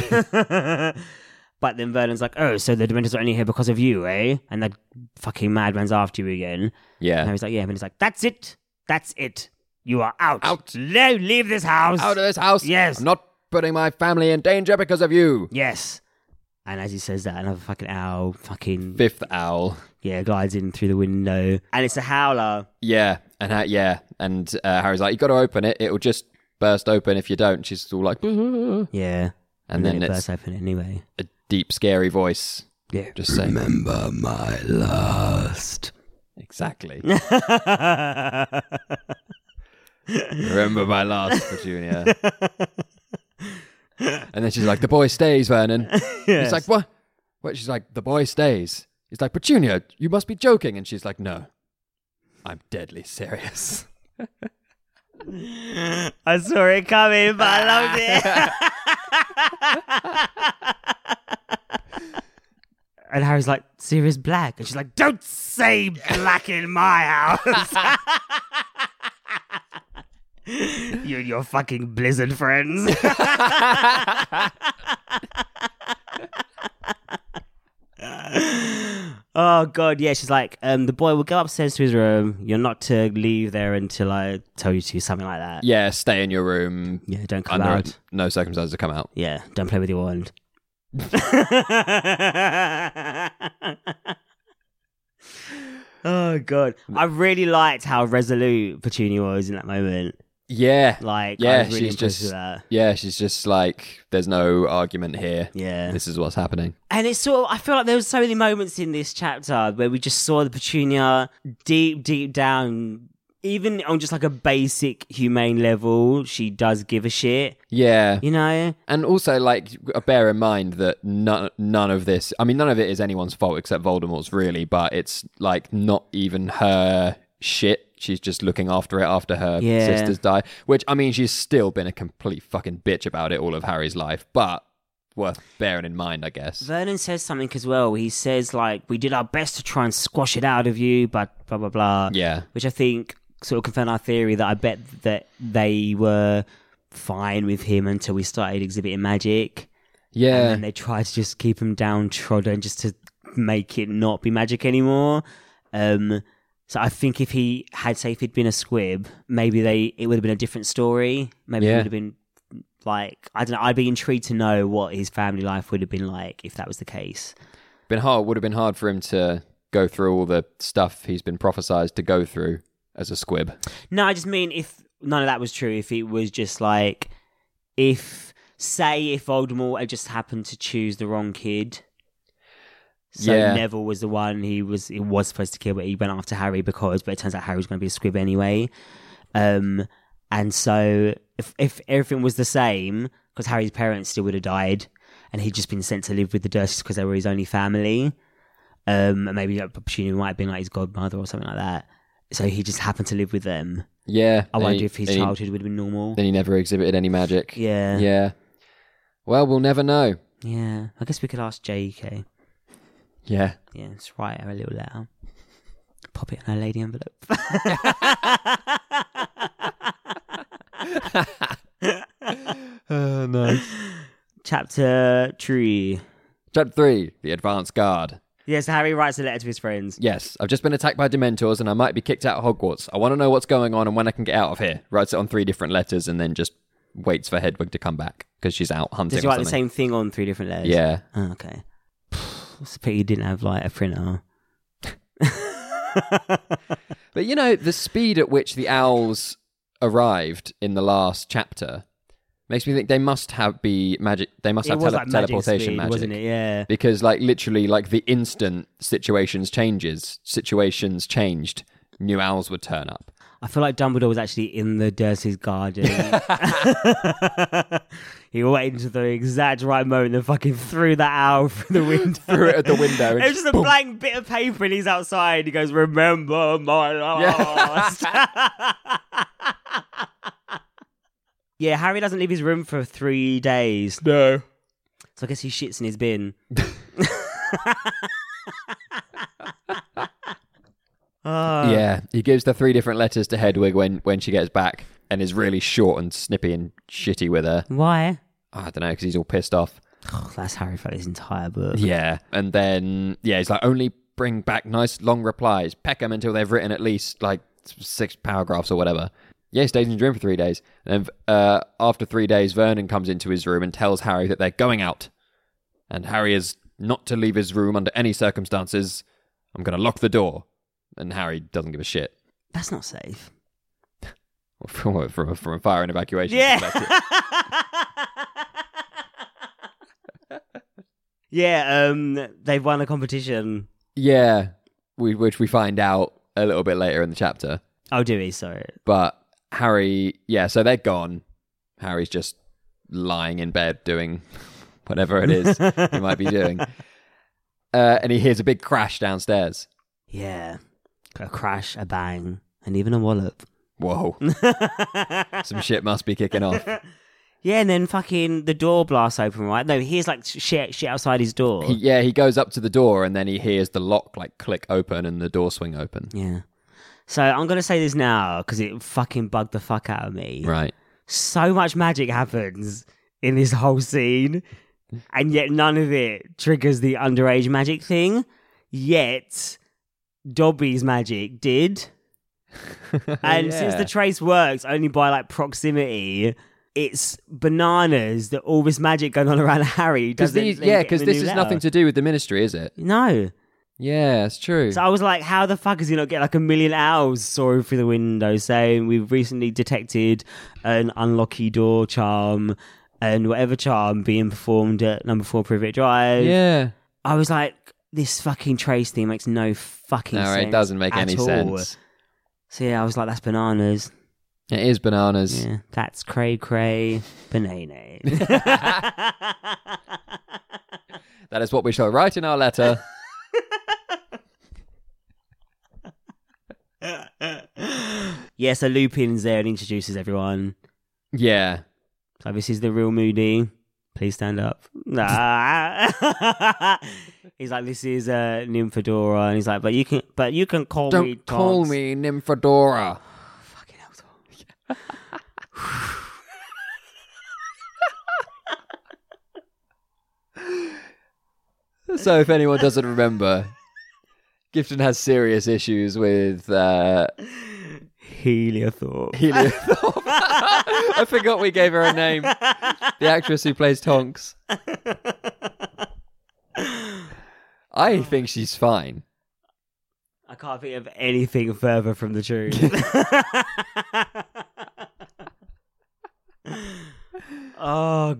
But then Vernon's like, oh, so the Dementors are only here because of you, eh? And that fucking madman's after you again. And Yeah. Harry's like, yeah, and he's like, that's it, that's it. You are out. Out. No, leave this house. Out of this house. Yes. I'm not putting my family in danger because of you. Yes. And as he says that, another fucking owl fucking, Fifth owl. yeah, glides in through the window. And it's a howler. Yeah. And ha- yeah. And uh, Harry's like, you got to open it. It'll just burst open if you don't. She's all like, "Boo." Yeah. And, then, it it's bursts open anyway. a deep, scary voice. Yeah. Just saying. Remember my last. Exactly. Remember my last, Petunia. And then she's like, the boy stays, Vernon. Yes. He's like, what? What? She's like, the boy stays. He's like, Petunia, you must be joking. And she's like, no, I'm deadly serious. I saw it coming, but I loved it. And Harry's like, Sirius Black. And she's like, don't say black in my house. You and your fucking Blizzard friends. Oh, God, yeah. She's like, um, the boy will go upstairs to his room. You're not to leave there until I tell you to, something like that. Yeah, stay in your room. Yeah, don't come Under out. no circumstances to come out. Yeah, don't play with your wand. Oh, God. I really liked how resolute Petunia was in that moment. Yeah. Like, I Yeah, was really she's impressed just with that. yeah, she's just like, there's no argument here. Yeah. This is what's happening. And it's sort of, I feel like there was so many moments in this chapter where we just saw the Petunia deep, deep down even on just like a basic humane level, she does give a shit, Yeah. you know? And also, like, bear in mind that none, none of this, I mean, none of it is anyone's fault except Voldemort's, really, but it's, like, not even her shit. She's just looking after it after her Yeah. sisters die. Which, I mean, she's still been a complete fucking bitch about it all of Harry's life, but worth bearing in mind, I guess. Vernon says something as well. He says, like, we did our best to try and squash it out of you, but blah, blah, blah. Yeah. Which I think sort of confirmed our theory that I bet that they were fine with him until we started exhibiting magic. Yeah. And then they tried to just keep him downtrodden just to make it not be magic anymore. Um, so I think if he had, say, if he'd been a squib, maybe they it would have been a different story. Maybe Yeah. it would have been like, I don't know, I'd be intrigued to know what his family life would have been like if that was the case. Been hard, would have been hard for him to go through all the stuff he's been prophesized to go through as a squib. No, I just mean if none of that was true, if it was just like, if, say, if Voldemort had just happened to choose the wrong kid. So Yeah. Neville was the one he was he was supposed to kill, but he went after Harry because, but it turns out Harry was going to be a squib anyway. Um, and so if if everything was the same, because Harry's parents still would have died, and he'd just been sent to live with the Dursleys because they were his only family. Um, and maybe Petunia might have been like his godmother or something like that. So he just happened to live with them. Yeah. I and wonder he- if his and he- childhood would have been normal. Then he never exhibited any magic. Yeah. Yeah. Well, we'll never know. Yeah. I guess we could ask J K. Yeah. Yeah, just write her a little letter. Pop it in her lady envelope. Oh, nice. Chapter three. Chapter three, The Advance Guard. Yes, Harry writes a letter to his friends. Yes, I've just been attacked by Dementors and I might be kicked out of Hogwarts. I want to know what's going on and when I can get out of here. Writes it on three different letters and then just waits for Hedwig to come back because she's out hunting. Does he or write the something. same thing on three different letters? Yeah. Oh, okay. It's a pity you didn't have like a printer. But you know, the speed at which the owls arrived in the last chapter makes me think they must have be magic. They must It have was tele- like magic teleportation speed, magic, wasn't it? Yeah. Because, like, literally, like the instant situations changes, situations changed, new owls would turn up. I feel like Dumbledore was actually in the Dursley's garden. He waited until the exact right moment and fucking threw that owl through the window. Threw it at the window. and It was just a boom. blank bit of paper and he's outside. He goes, remember my last. Yeah, Harry doesn't leave his room for three days. No. So I guess he shits in his bin. Ah. Yeah, he gives the three different letters to Hedwig when, when she gets back and is really short and snippy and shitty with her. Why? I don't know, because he's all pissed off. Oh, that's Harry for this entire book. Yeah. And then, yeah, he's like, only bring back nice long replies. Peck them until they've written at least like six paragraphs or whatever. Yeah, he stays in his room for three days. And uh, after three days, Vernon comes into his room and tells Harry that they're going out. And Harry is not to leave his room under any circumstances. I'm going to lock the door. And Harry doesn't give a shit. That's not safe. From, from, a, from a fire and evacuation Yeah. perspective. Yeah, um, they've won a competition. Yeah, we, which we find out a little bit later in the chapter. Oh, do we? Sorry. But Harry, yeah, so they're gone. Harry's just lying in bed doing whatever it is he might be doing. Uh, and he hears a big crash downstairs. Yeah. A crash, a bang, and even a wallop. Whoa. Some shit must be kicking off. Yeah, and then fucking the door blasts open, right? No, he hears like shit, shit outside his door. He, yeah, he goes up to the door and then he hears the lock like click open and the door swing open. Yeah. So I'm going to say this now because it fucking bugged the fuck out of me. Right. So much magic happens in this whole scene, and yet none of it triggers the underage magic thing. Yet Dobby's magic did. And Yeah. since the trace works only by like proximity, it's bananas that all this magic going on around Harry Because doesn't. these, then yeah, get because him a this new is letter. nothing to do with the Ministry, is it? No. Yeah, it's true. So I was like, how the fuck is he not get like a million owls soaring through the window saying we've recently detected an unlocky door charm and whatever charm being performed at number four Privet Drive. Yeah. I was like, this fucking trace thing makes no fucking No, sense. it doesn't make at any all. sense. So yeah, I was like, that's bananas. It is bananas. Yeah, that's cray cray banana. That is what we shall write in our letter. Yeah, so Lupin's there and introduces everyone. Yeah. So this is the real Moody. Please stand up. Nah. He's like, this is uh, Nymphadora, and he's like, but you can, but you can call Don't me. Tonks. call me Nymphadora. Fucking hell, Tom. So if anyone doesn't remember, Gifton has serious issues with uh, Heliothrop. Heliothrop. I forgot we gave her a name. The actress who plays Tonks. I think she's fine. I can't think of anything further from the truth. Oh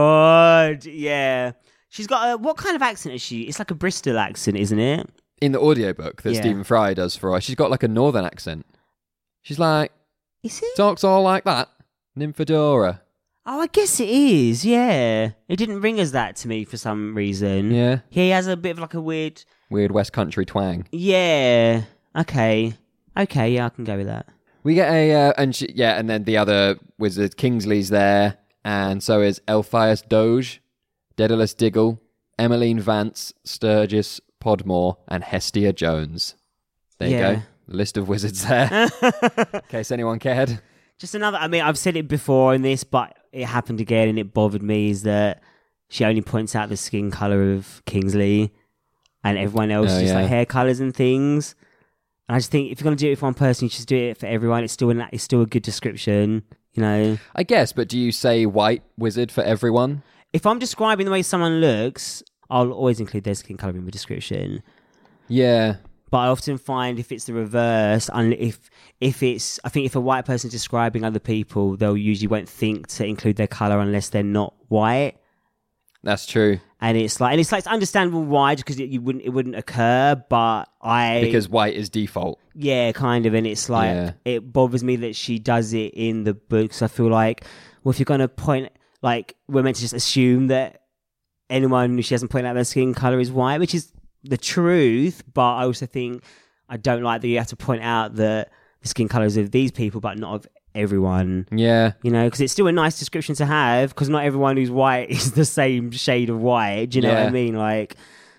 God, yeah. She's got a, what kind of accent is she? It's like a Bristol accent, isn't it? In the audiobook that Yeah. Stephen Fry does for her, she's got like a northern accent. She's like, Is it? talks all like that. Nymphadora. Oh, I guess it is. Yeah, it didn't ring as that to me for some reason. Yeah. He has a bit of like a weird. Weird West Country twang. Yeah. Okay. Okay. Yeah, I can go with that. We get a, uh, and she, yeah, and then the other wizard, Kingsley's there, and so is Elphias Doge, Daedalus Diggle, Emmeline Vance, Sturgis Podmore, and Hestia Jones. There Yeah. you go. List of wizards there, in case anyone cared. Just another. I mean, I've said it before in this, but it happened again, and it bothered me. Is that she only points out the skin color of Kingsley, and everyone else Oh, just yeah. like hair colors and things. And I just think if you're gonna do it for one person, you should do it for everyone. It's still an, it's still a good description, you know. I guess, but do you say white wizard for everyone? If I'm describing the way someone looks, I'll always include their skin color in the description. Yeah. But I often find if it's the reverse, and if if it's, I think if a white person is describing other people, they'll usually won't think to include their color unless they're not white. That's true. And it's like, and it's like it's understandable why, just because it, you wouldn't, it wouldn't occur. But I, Because white is default. yeah, kind of, and it's like Yeah. it bothers me that she does it in the books. I feel like, well, if you're gonna point, like we're meant to just assume that anyone who she hasn't pointed out their skin color is white, which is the truth. But I also think I don't like that you have to point out that the skin colors of these people, but not of everyone. Yeah. You know, because it's still a nice description to have, because not everyone who's white is the same shade of white. Do you know what Yeah. I mean? Like,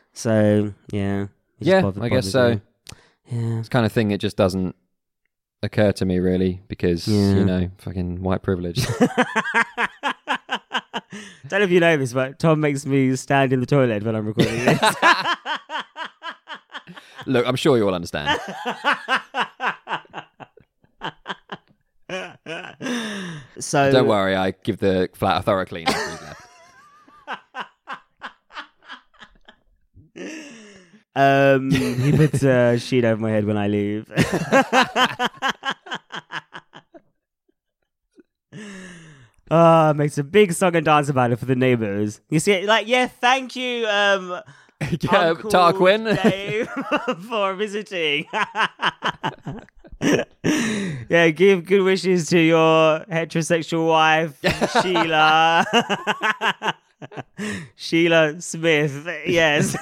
so, yeah. It just Yeah, bother- I guess bothers so. me. Yeah. It's the kind of thing that just doesn't occur to me, really, because, Yeah. you know, fucking white privilege. Don't know if you know this, but Tom makes me stand in the toilet when I'm recording this. Look, I'm sure you all understand. So Don't worry, I give the flat a thorough clean after he's left. Um, he puts a sheet over my head when I leave. Ah, makes a big song and dance about it for the neighbours. You see, like, yeah, thank you, um, Yeah, Uncle Tarquin. Dave, for visiting. Yeah, give good wishes to your heterosexual wife, Sheila. Sheila Smith, yes.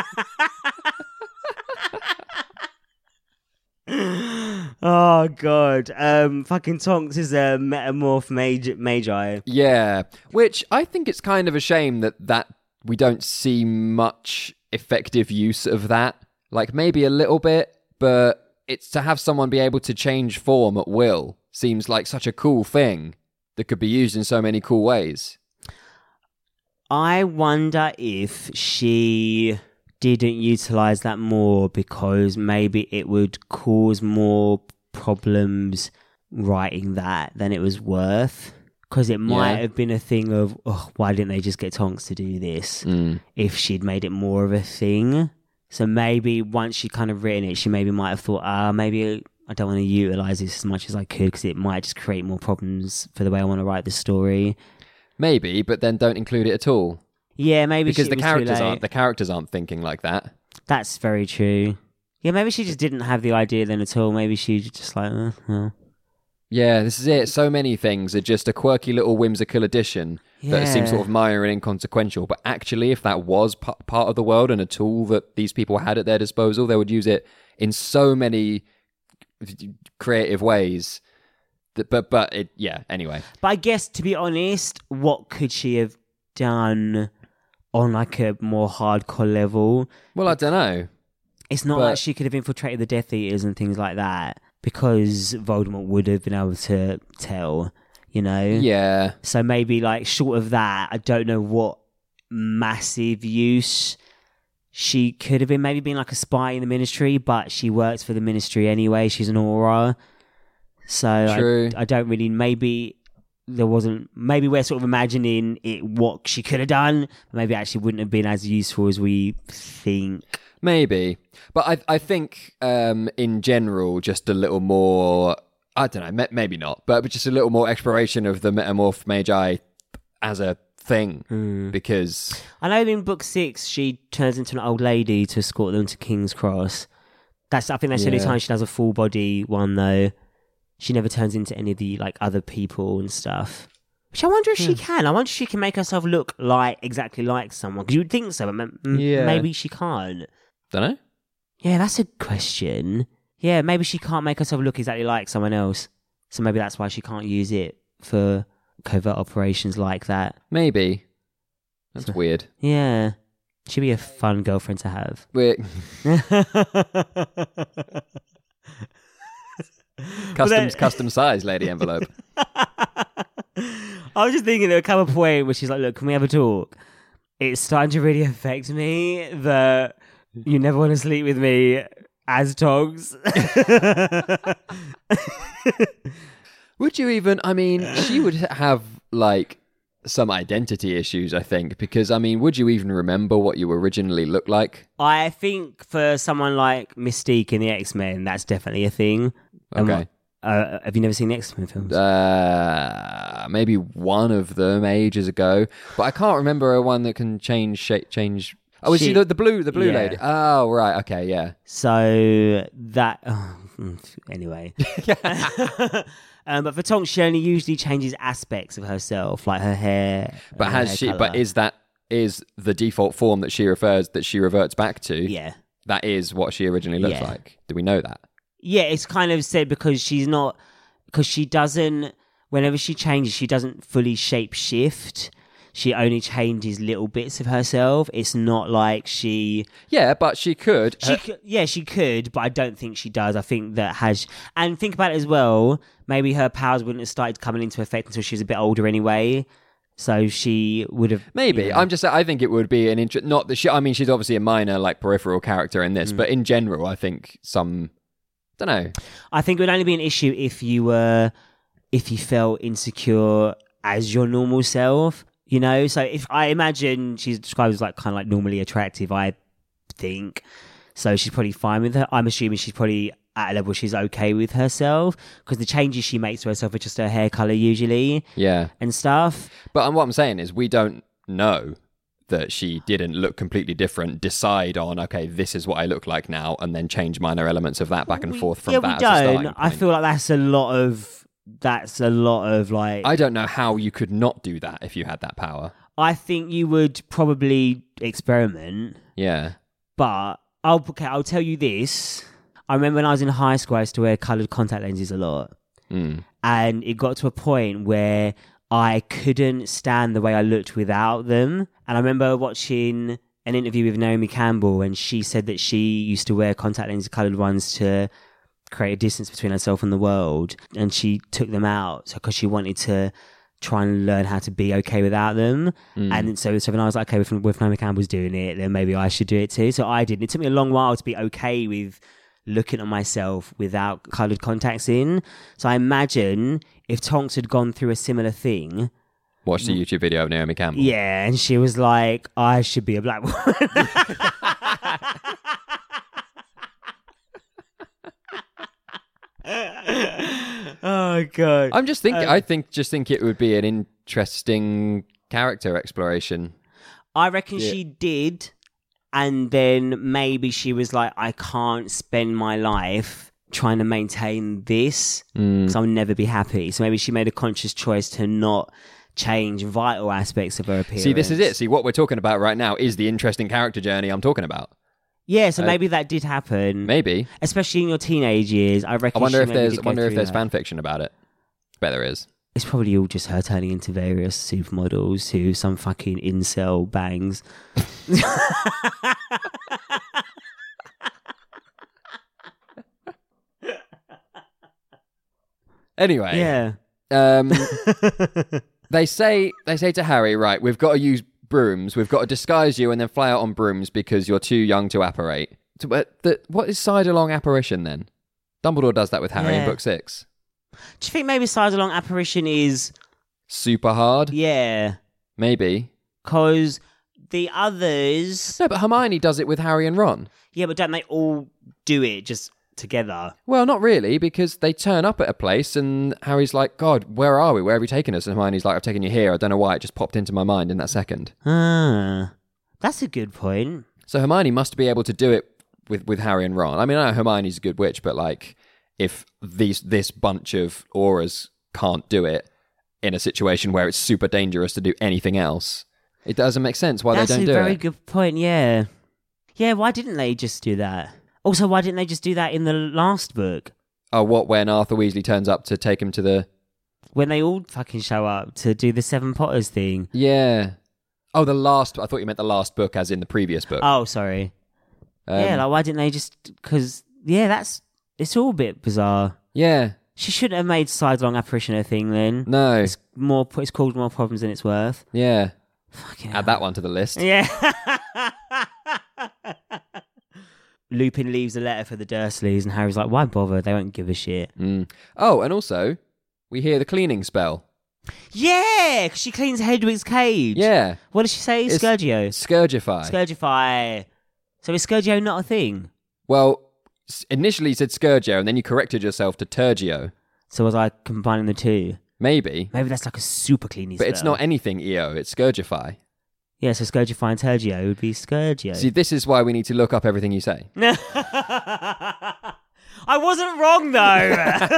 Oh god. Um fucking Tonks is a metamorph magi magi. Yeah, which I think it's kind of a shame that that we don't see much effective use of that. Like maybe a little bit, but it's to have someone be able to change form at will seems like such a cool thing that could be used in so many cool ways. I wonder if she didn't utilize that more because maybe it would cause more problems writing that than it was worth. Because it might Yeah. have been a thing of, oh, why didn't they just get Tonks to do this? Mm. If she'd made it more of a thing. So maybe once she kind of written it, she maybe might have thought, ah, maybe I don't want to utilize this as much as I could because it might just create more problems for the way I want to write the story. Maybe, but then don't include it at all. Yeah, maybe Because she, the it was too characters late. aren't the characters aren't thinking like that. That's very true. Yeah, maybe she just didn't have the idea then at all. Maybe she just like, uh, well. Yeah, this is it. So many things are just a quirky little whimsical addition that Yeah. seems sort of minor and inconsequential. But actually, if that was p- part of the world and a tool that these people had at their disposal, they would use it in so many creative ways. That, but, but it, yeah, anyway. But I guess, to be honest, what could she have done on like a more hardcore level? Well, I don't know. It's not But- like she could have infiltrated the Death Eaters and things like that, because Voldemort would have been able to tell, you know? Yeah. So maybe, like, short of that, I don't know what massive use she could have been. Maybe being like a spy in the Ministry, but she works for the Ministry anyway. She's an Auror. So True. I, I don't really, maybe there wasn't, maybe we're sort of imagining it, what she could have done. Maybe it actually wouldn't have been as useful as we think. Maybe. But I I think um, in general, just a little more, I don't know, maybe not, but just a little more exploration of the Metamorph Magi as a thing. Mm. Because, I know in book six, she turns into an old lady to escort them to King's Cross. That's, I think that's the only Yeah. time she does a full body one, though. She never turns into any of the like other people and stuff. Which I wonder if she can. I wonder if she can make herself look like exactly like someone. Because you would think so, but m- m- Yeah. maybe she can't. don't know. Yeah, that's a question. Yeah, maybe she can't make herself look exactly like someone else. So maybe that's why she can't use it for covert operations like that. Maybe. That's So- weird. Yeah. She'd be a fun girlfriend to have. We're customs, then- custom size lady envelope. I was just thinking there come a point where she's like, look, can we have a talk? It's starting to really affect me that you never want to sleep with me as Togs. Would you even, I mean, she would have like some identity issues, I think, because I mean, would you even remember what you originally looked like? I think for someone like Mystique in the X-Men, that's definitely a thing. And Okay. Uh, have you never seen the X-Men films? Uh, maybe one of them ages ago, but I can't remember a one that can change shape, change. Oh, is she She- the, the blue, the blue yeah. lady? Oh, right. Okay, yeah. So that oh, anyway. um, but for Tonks, she only usually changes aspects of herself, like her hair. But her has hair she? colour. But is that is the default form that she refers that she reverts back to? yeah, That is what she originally looks Yeah. like. Do we know that? yeah? It's kind of said because she's not because she doesn't. Whenever she changes, she doesn't fully shape shift. She only changes little bits of herself. It's not like she. Yeah, but she could. She Her- could, yeah, she could, but I don't think she does. I think that has, and think about it as well. Maybe her powers wouldn't have started coming into effect until she was a bit older anyway. So she would have Maybe. you know. I'm just I think it would be an interest. Not that she. I mean, she's obviously a minor, like peripheral character in Mm. this, but in general, I think some. Don't know. I think it would only be an issue if you were, if you felt insecure as your normal self. You know, so if I imagine she's described as like kind of like normally attractive, I think. So she's probably fine with her. I'm assuming she's probably at a level she's okay with herself because the changes she makes to herself are just her hair color usually Yeah, and stuff. but um, what I'm saying is we don't know that she didn't look completely different. Decide on okay, this is what I look like now, and then change minor elements of that back and We- forth from yeah, that. we as a don't. starting I point. feel like that's a lot of. That's a lot of like. I don't know how you could not do that if you had that power. I think you would probably experiment. Yeah. But I'll okay, I'll tell you this. I remember when I was in high school, I used to wear coloured contact lenses a lot, Mm. and it got to a point where I couldn't stand the way I looked without them. And I remember watching an interview with Naomi Campbell, and she said that she used to wear contact lenses, coloured ones, to create a distance between herself and the world, and she took them out because she wanted to try and learn how to be okay without them. Mm. And so, so when I was like, okay, if, if Naomi Campbell's doing it, then maybe I should do it too. So I did. And it took me a long while to be okay with looking at myself without coloured contacts in. So I imagine if Tonks had gone through a similar thing, Watch the YouTube video of Naomi Campbell. yeah, and she was like, I should be a black woman. Oh god. I'm just thinking. Um, I think just think it would be an interesting character exploration. I reckon Yeah. she did And then maybe she was like, I can't spend my life trying to maintain this because Mm. I'll never be happy. So maybe she made a conscious choice to not change vital aspects of her appearance. See, this is it. See, what we're talking about right now is the interesting character journey I'm talking about. Yeah, so Uh, maybe that did happen. Maybe. Especially in your teenage years. I reckon I wonder she if maybe there's did I go wonder if through there's that. fan fiction about it. Bet there is. It's probably all just her turning into various supermodels who some fucking incel bangs. Anyway, Yeah. um, they say they say to Harry, right, we've got to use brooms, we've got to disguise you and then fly out on brooms because you're too young to apparate. So, but the, what is sidelong apparition then? Dumbledore does that with Harry in Yeah. book six. Do you think maybe Sidelong apparition is... Super hard? Yeah. Maybe. Because the others... No, but Hermione does it with Harry and Ron. Yeah, but don't they all do it just together? Well, not really, because they turn up at a place and Harry's like, God, where are we? Where have you taken us? And Hermione's like, I've taken you here. I don't know why. It just popped into my mind in that second. Ah, that's a good point. So Hermione must be able to do it with, with Harry and Ron. I mean, I know Hermione's a good witch, but like, if these this bunch of auras can't do it in a situation where it's super dangerous to do anything else, it doesn't make sense why that's they don't a do very it. good point, yeah. Yeah, why didn't they just do that? Also, why didn't they just do that in the last book? Oh, what, when Arthur Weasley turns up to take him to the... When they all fucking show up to do the Seven Potters thing. Yeah. Oh, the last... I thought you meant the last book as in the previous book. Oh, sorry. Um, yeah, like, why didn't they just... Because, yeah, that's... It's all a bit bizarre. yeah. She shouldn't have made Sidelong apparition a thing then. No. It's more. It's caused more problems than it's worth. Yeah. Fucking Add that one to the list. Yeah. Lupin leaves a letter for the Dursleys, and Harry's like, "Why bother? They won't give a shit." Mm. Oh, and also, we hear the cleaning spell. Yeah, 'cause she cleans Hedwig's cage. Yeah. What does she say? It's- Scourgio. Scourgify. Scourgify. So is Scourgio not a thing? Well, s- initially you said Scourgio, and then you corrected yourself to Turgio. So was I combining the two? Maybe. Maybe that's like a super cleaning But it's spell. not anything E O, it's Scourgify. Yeah, so Scourgify and Turgio would be Scourgio. See, this is why we need to look up everything you say. I wasn't wrong though.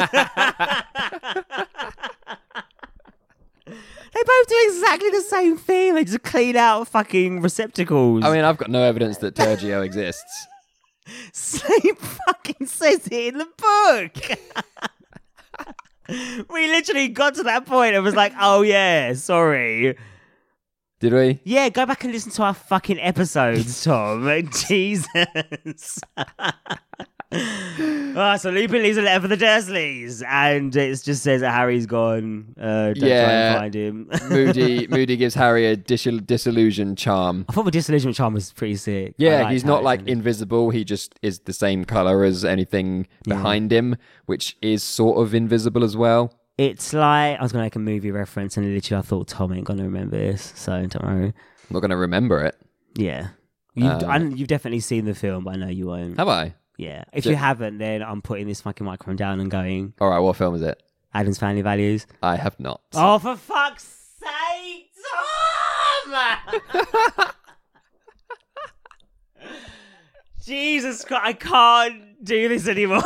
They both do exactly the same thing. They just clean out fucking receptacles. I mean, I've got no evidence that Turgio exists. Snape fucking says it in the book. We literally got to that point and was like, oh yeah, sorry. Did we? Yeah, go back and listen to our fucking episodes, Tom. Jesus. Ah, so Lupin leaves a letter for the Dursleys, and it just says that Harry's gone. Uh, don't try Yeah. and find him. Moody Moody gives Harry a dis- disillusion charm. I thought the disillusionment charm was pretty sick. I Yeah, liked he's how not it like sounded. invisible. He just is the same color as anything Yeah. behind him, which is sort of invisible as well. It's like I was gonna make a movie reference, and literally I thought Tom ain't gonna remember this, so don't worry. I'm not going to remember it. Yeah, you've, Uh, I, you've definitely seen the film, but I know you won't. Have I? Yeah, if So- you haven't, then I'm putting this fucking microphone down and going. All right, what film is it? Adam's Family Values. I have not. Oh, for fuck's sake, Tom! Jesus Christ, I can't do this anymore.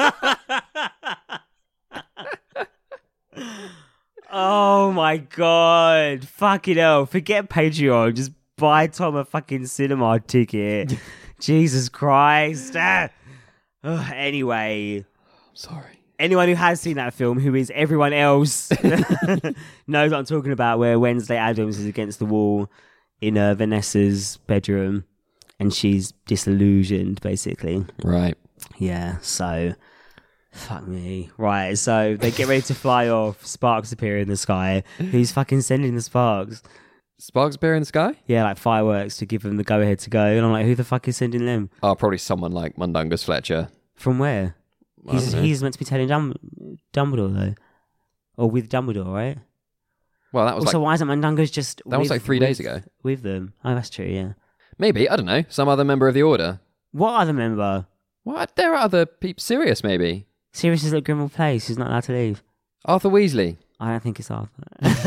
Oh my god. Fucking hell. Forget Patreon. Just buy Tom a fucking cinema ticket. Jesus Christ. Ah. Ugh, anyway. Sorry. Anyone who has seen that film, who is everyone else, knows what I'm talking about, where Wednesday Addams is against the wall in uh, Vanessa's bedroom and she's disillusioned, basically. Right. Yeah, so... Fuck me. Right, so they get ready to fly off. Sparks appear in the sky. Who's fucking sending the sparks? Sparks appear in the sky? Yeah, like fireworks to give them the go-ahead to go. And I'm like, who the fuck is sending them? Oh, probably someone like Mundungus Fletcher. From where? I He's, don't know. he's meant to be telling Dum- Dumbledore, though. Or with Dumbledore, right? Well, that was Also, like... why isn't Mundungus just That was with- like three with- days ago. With them? Oh, that's true, yeah. Maybe, I don't know. Some other member of the Order. What other member? What? There are other people. Sirius, maybe. Sirius is at Grimmauld Place. He's not allowed to leave. Arthur Weasley. I don't think it's Arthur.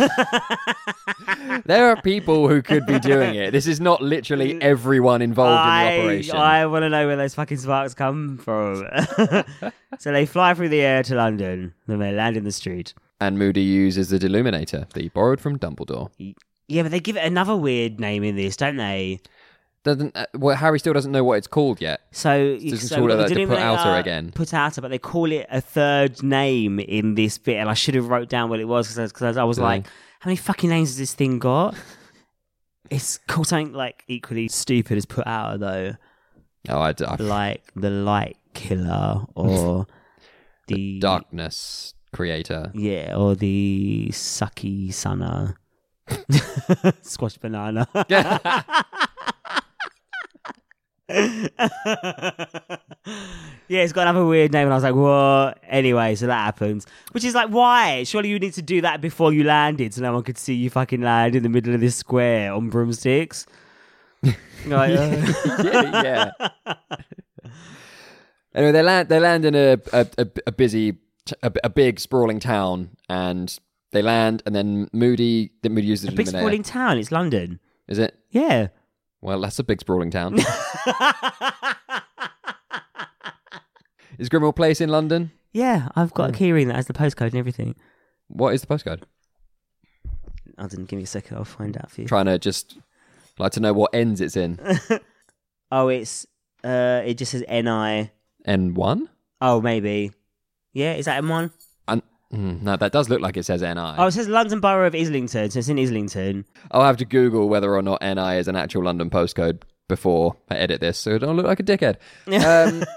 There are people who could be doing it. This is not literally everyone involved I, in the operation. I want to know where those fucking sparks come from. So they fly through the air to London, then they land in the street. And Moody uses the Deluminator that he borrowed from Dumbledore. Yeah, but they give it another weird name in this, don't they? Doesn't uh, well, Harry still doesn't know what it's called yet. So, Doesn't so call it the like the put outer Deluminator again. Put outer, but they call it a third name in this bit, and I should have wrote down what it was because I was Yeah. like, how many fucking names has this thing got? It's called something like equally stupid as put outer though, Oh, I, I like the light killer or the, darkness creator. yeah, or the sucky sunner, squash banana. Yeah, it's got another weird name, and I was like, what? Anyway, so that happens. Which is like, why? Surely you need to do that before you landed so no one could see you fucking land in the middle of this square on broomsticks. Like, uh... yeah, yeah. Anyway, they land. They land in a a, a, a busy, a, a big sprawling town, and they land, and then Moody. Then Moody uses the Big Deluminator. sprawling town, it's London. Is it? Yeah. Well, that's a big sprawling town. Is Grimmauld Place in London? Yeah, I've got a Oh. keyring that has the postcode and everything. What is the postcode? I didn't give me a second, I'll find out for you. Trying to just like to know what ends it's in. Oh, it's, uh, it just says N I. N one? Oh, maybe. Yeah, is that M one? Un- mm, no, that does look like it saes N I. Oh, it says London Borough of Islington, so it's in Islington. I'll have to Google whether or not N I is an actual London postcode before I edit this, so I don't look like a dickhead. Um,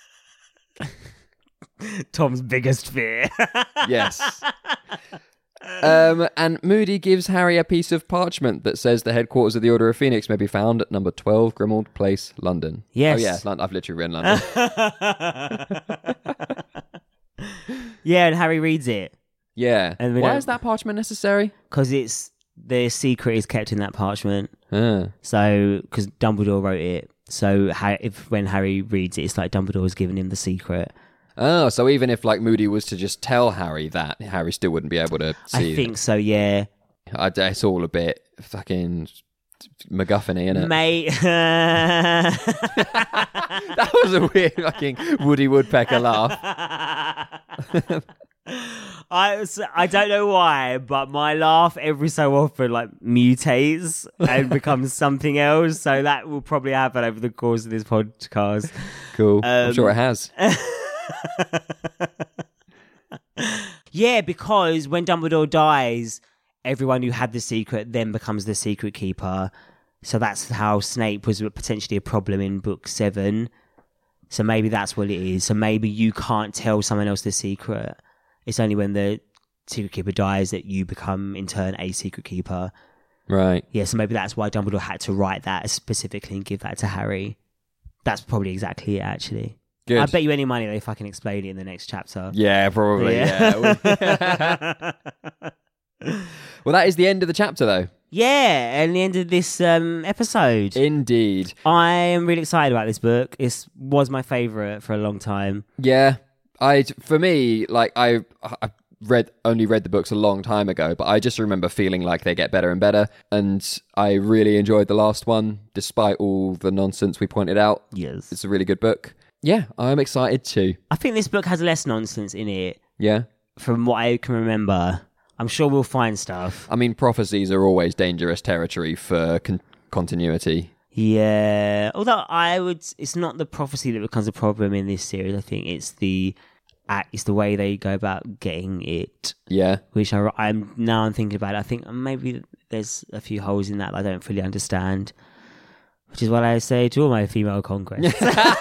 Tom's biggest fear. yes. Um, and Moody gives Harry a piece of parchment that says the headquarters of the Order of Phoenix may be found at number twelve Grimmauld Place, London. Yes. Oh, yeah, London. I've literally written London. Yeah, and Harry reads it. Yeah. And we Why don't- is that parchment necessary? Because it's, the secret is kept in that parchment. Ah. So, because Dumbledore wrote it. So, ha- if when Harry reads it, it's like Dumbledore's given him the secret. Oh, so even if like Moody was to just tell Harry that, Harry still wouldn't be able to see I think so, yeah. it. I, it's all a bit fucking MacGuffin-y, innit? Mate. That was a weird fucking Woody Woodpecker laugh. I was- I don't know why, but my laugh every so often like mutates and becomes something else. So that will probably happen over the course of this podcast. Cool. I'm Um, sure it has. Yeah, because when Dumbledore dies, everyone who had the secret then becomes the secret keeper. So that's how Snape was potentially a problem in book seven. So maybe that's what it is. So maybe you can't tell someone else the secret. It's only when the secret keeper dies that you become, in turn, a secret keeper. Right. Yeah, so maybe that's why Dumbledore had to write that specifically and give that to Harry. That's probably exactly it, actually. Good. I bet you any money they fucking explain it in the next chapter. Yeah, probably. Yeah. Well, that is the end of the chapter, though. Yeah, and the end of this um, episode. Indeed. I am really excited about this book. It was my favourite for a long time. Yeah. I, for me, like I, I read only read the books a long time ago, but I just remember feeling like they get better and better, and I really enjoyed the last one, despite all the nonsense we pointed out. Yes. It's a really good book. Yeah, I'm excited too. I think this book has less nonsense in it, Yeah. from what I can remember. I'm sure we'll find stuff. I mean, prophecies are always dangerous territory for con- continuity. Yeah. Although I would... It's not the prophecy that becomes a problem in this series. I think it's the... act. It's the way they go about getting it. Yeah. Which I, I'm... Now I'm thinking about it. I think maybe there's a few holes in that, that I don't fully understand. Which is what I say to all my female conquests.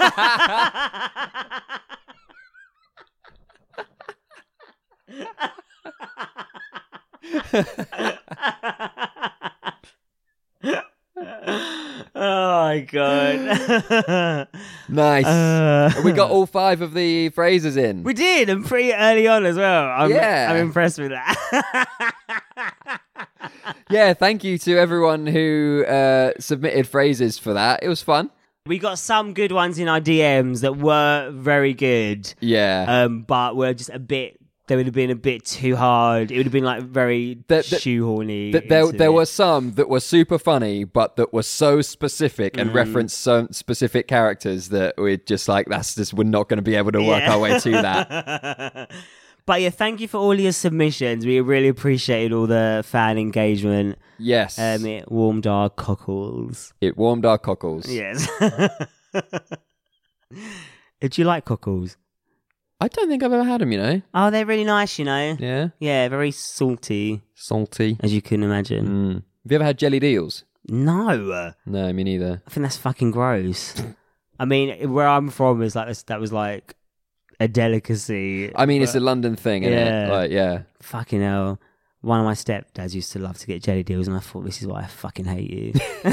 Oh my god. Nice. Uh, we got all five of the phrases in. we did, and pretty early on as well. I'm, Yeah. I'm impressed with that. Yeah, thank you to everyone who uh, submitted phrases for that. It was fun. We got some good ones in our D Ms that were very good, Yeah. um, but were just a bit they would have been a bit too hard. It would have been like very The- the- shoehorny. Th- there, into there it. were some that were super funny, but that were so specific and Mm. referenced some specific characters that we're just like, that's just, we're not going to be able to work Yeah. our way to that. But yeah, thank you for all your submissions. We really appreciated all the fan engagement. Yes. Um, it warmed our cockles. It warmed our cockles. Yes. Did you like cockles? I don't think I've ever had them, you know? Oh, they're really nice, you know. Yeah. Yeah, very salty, Salty. as you can imagine. Mm. Have you ever had jellied eels? No, No, me neither. I think that's fucking gross. I mean, where I'm from is like that was like a delicacy. I mean, it's but a London thing, isn't Yeah. it? Like, yeah. fucking hell. One of my stepdads used to love to get jelly deals, and I thought, this is why I fucking hate you.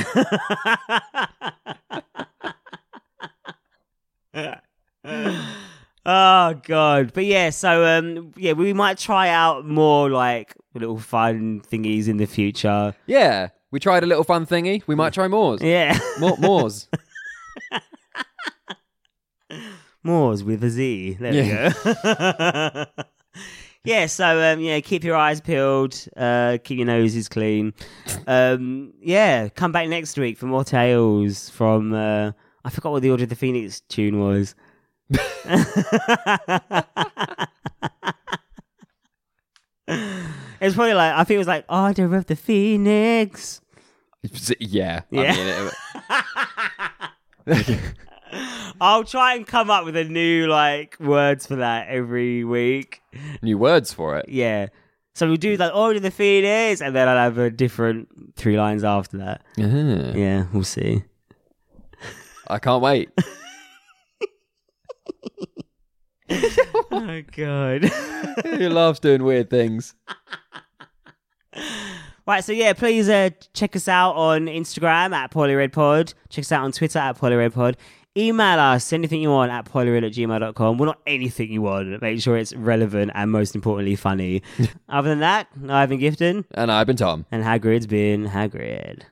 Oh god. But yeah, so um yeah, we might try out more like little fun thingies in the future. Yeah. We tried a little fun thingy. We might try more. Yeah. More, more's. Moors with a Z. There Yeah. we go. Yeah, so um yeah, keep your eyes peeled, uh keep your noses clean. Um yeah, come back next week for more tales from uh I forgot what the Order of the Phoenix tune was. It's probably like I think it was like Order of the Phoenix. Yeah. Yeah. I mean, it, I'll try and come up with a new like words for that every week. new words for it. Yeah. So we'll do like Order of the Phoenix, and then I'll have a different three lines after that. Uh-huh. Yeah, we'll see. I can't wait. Oh god. He loves doing weird things. Right, so yeah, please uh, check us out on Instagram at PolyRedPod. Check us out on Twitter at PolyRedPod. Email us anything you want at polyred at gmail dot com. Well, not anything you want. Make sure it's relevant and most importantly funny. Other than that, I've been Gifton. And I've been Tom. And Hagrid's been Hagrid.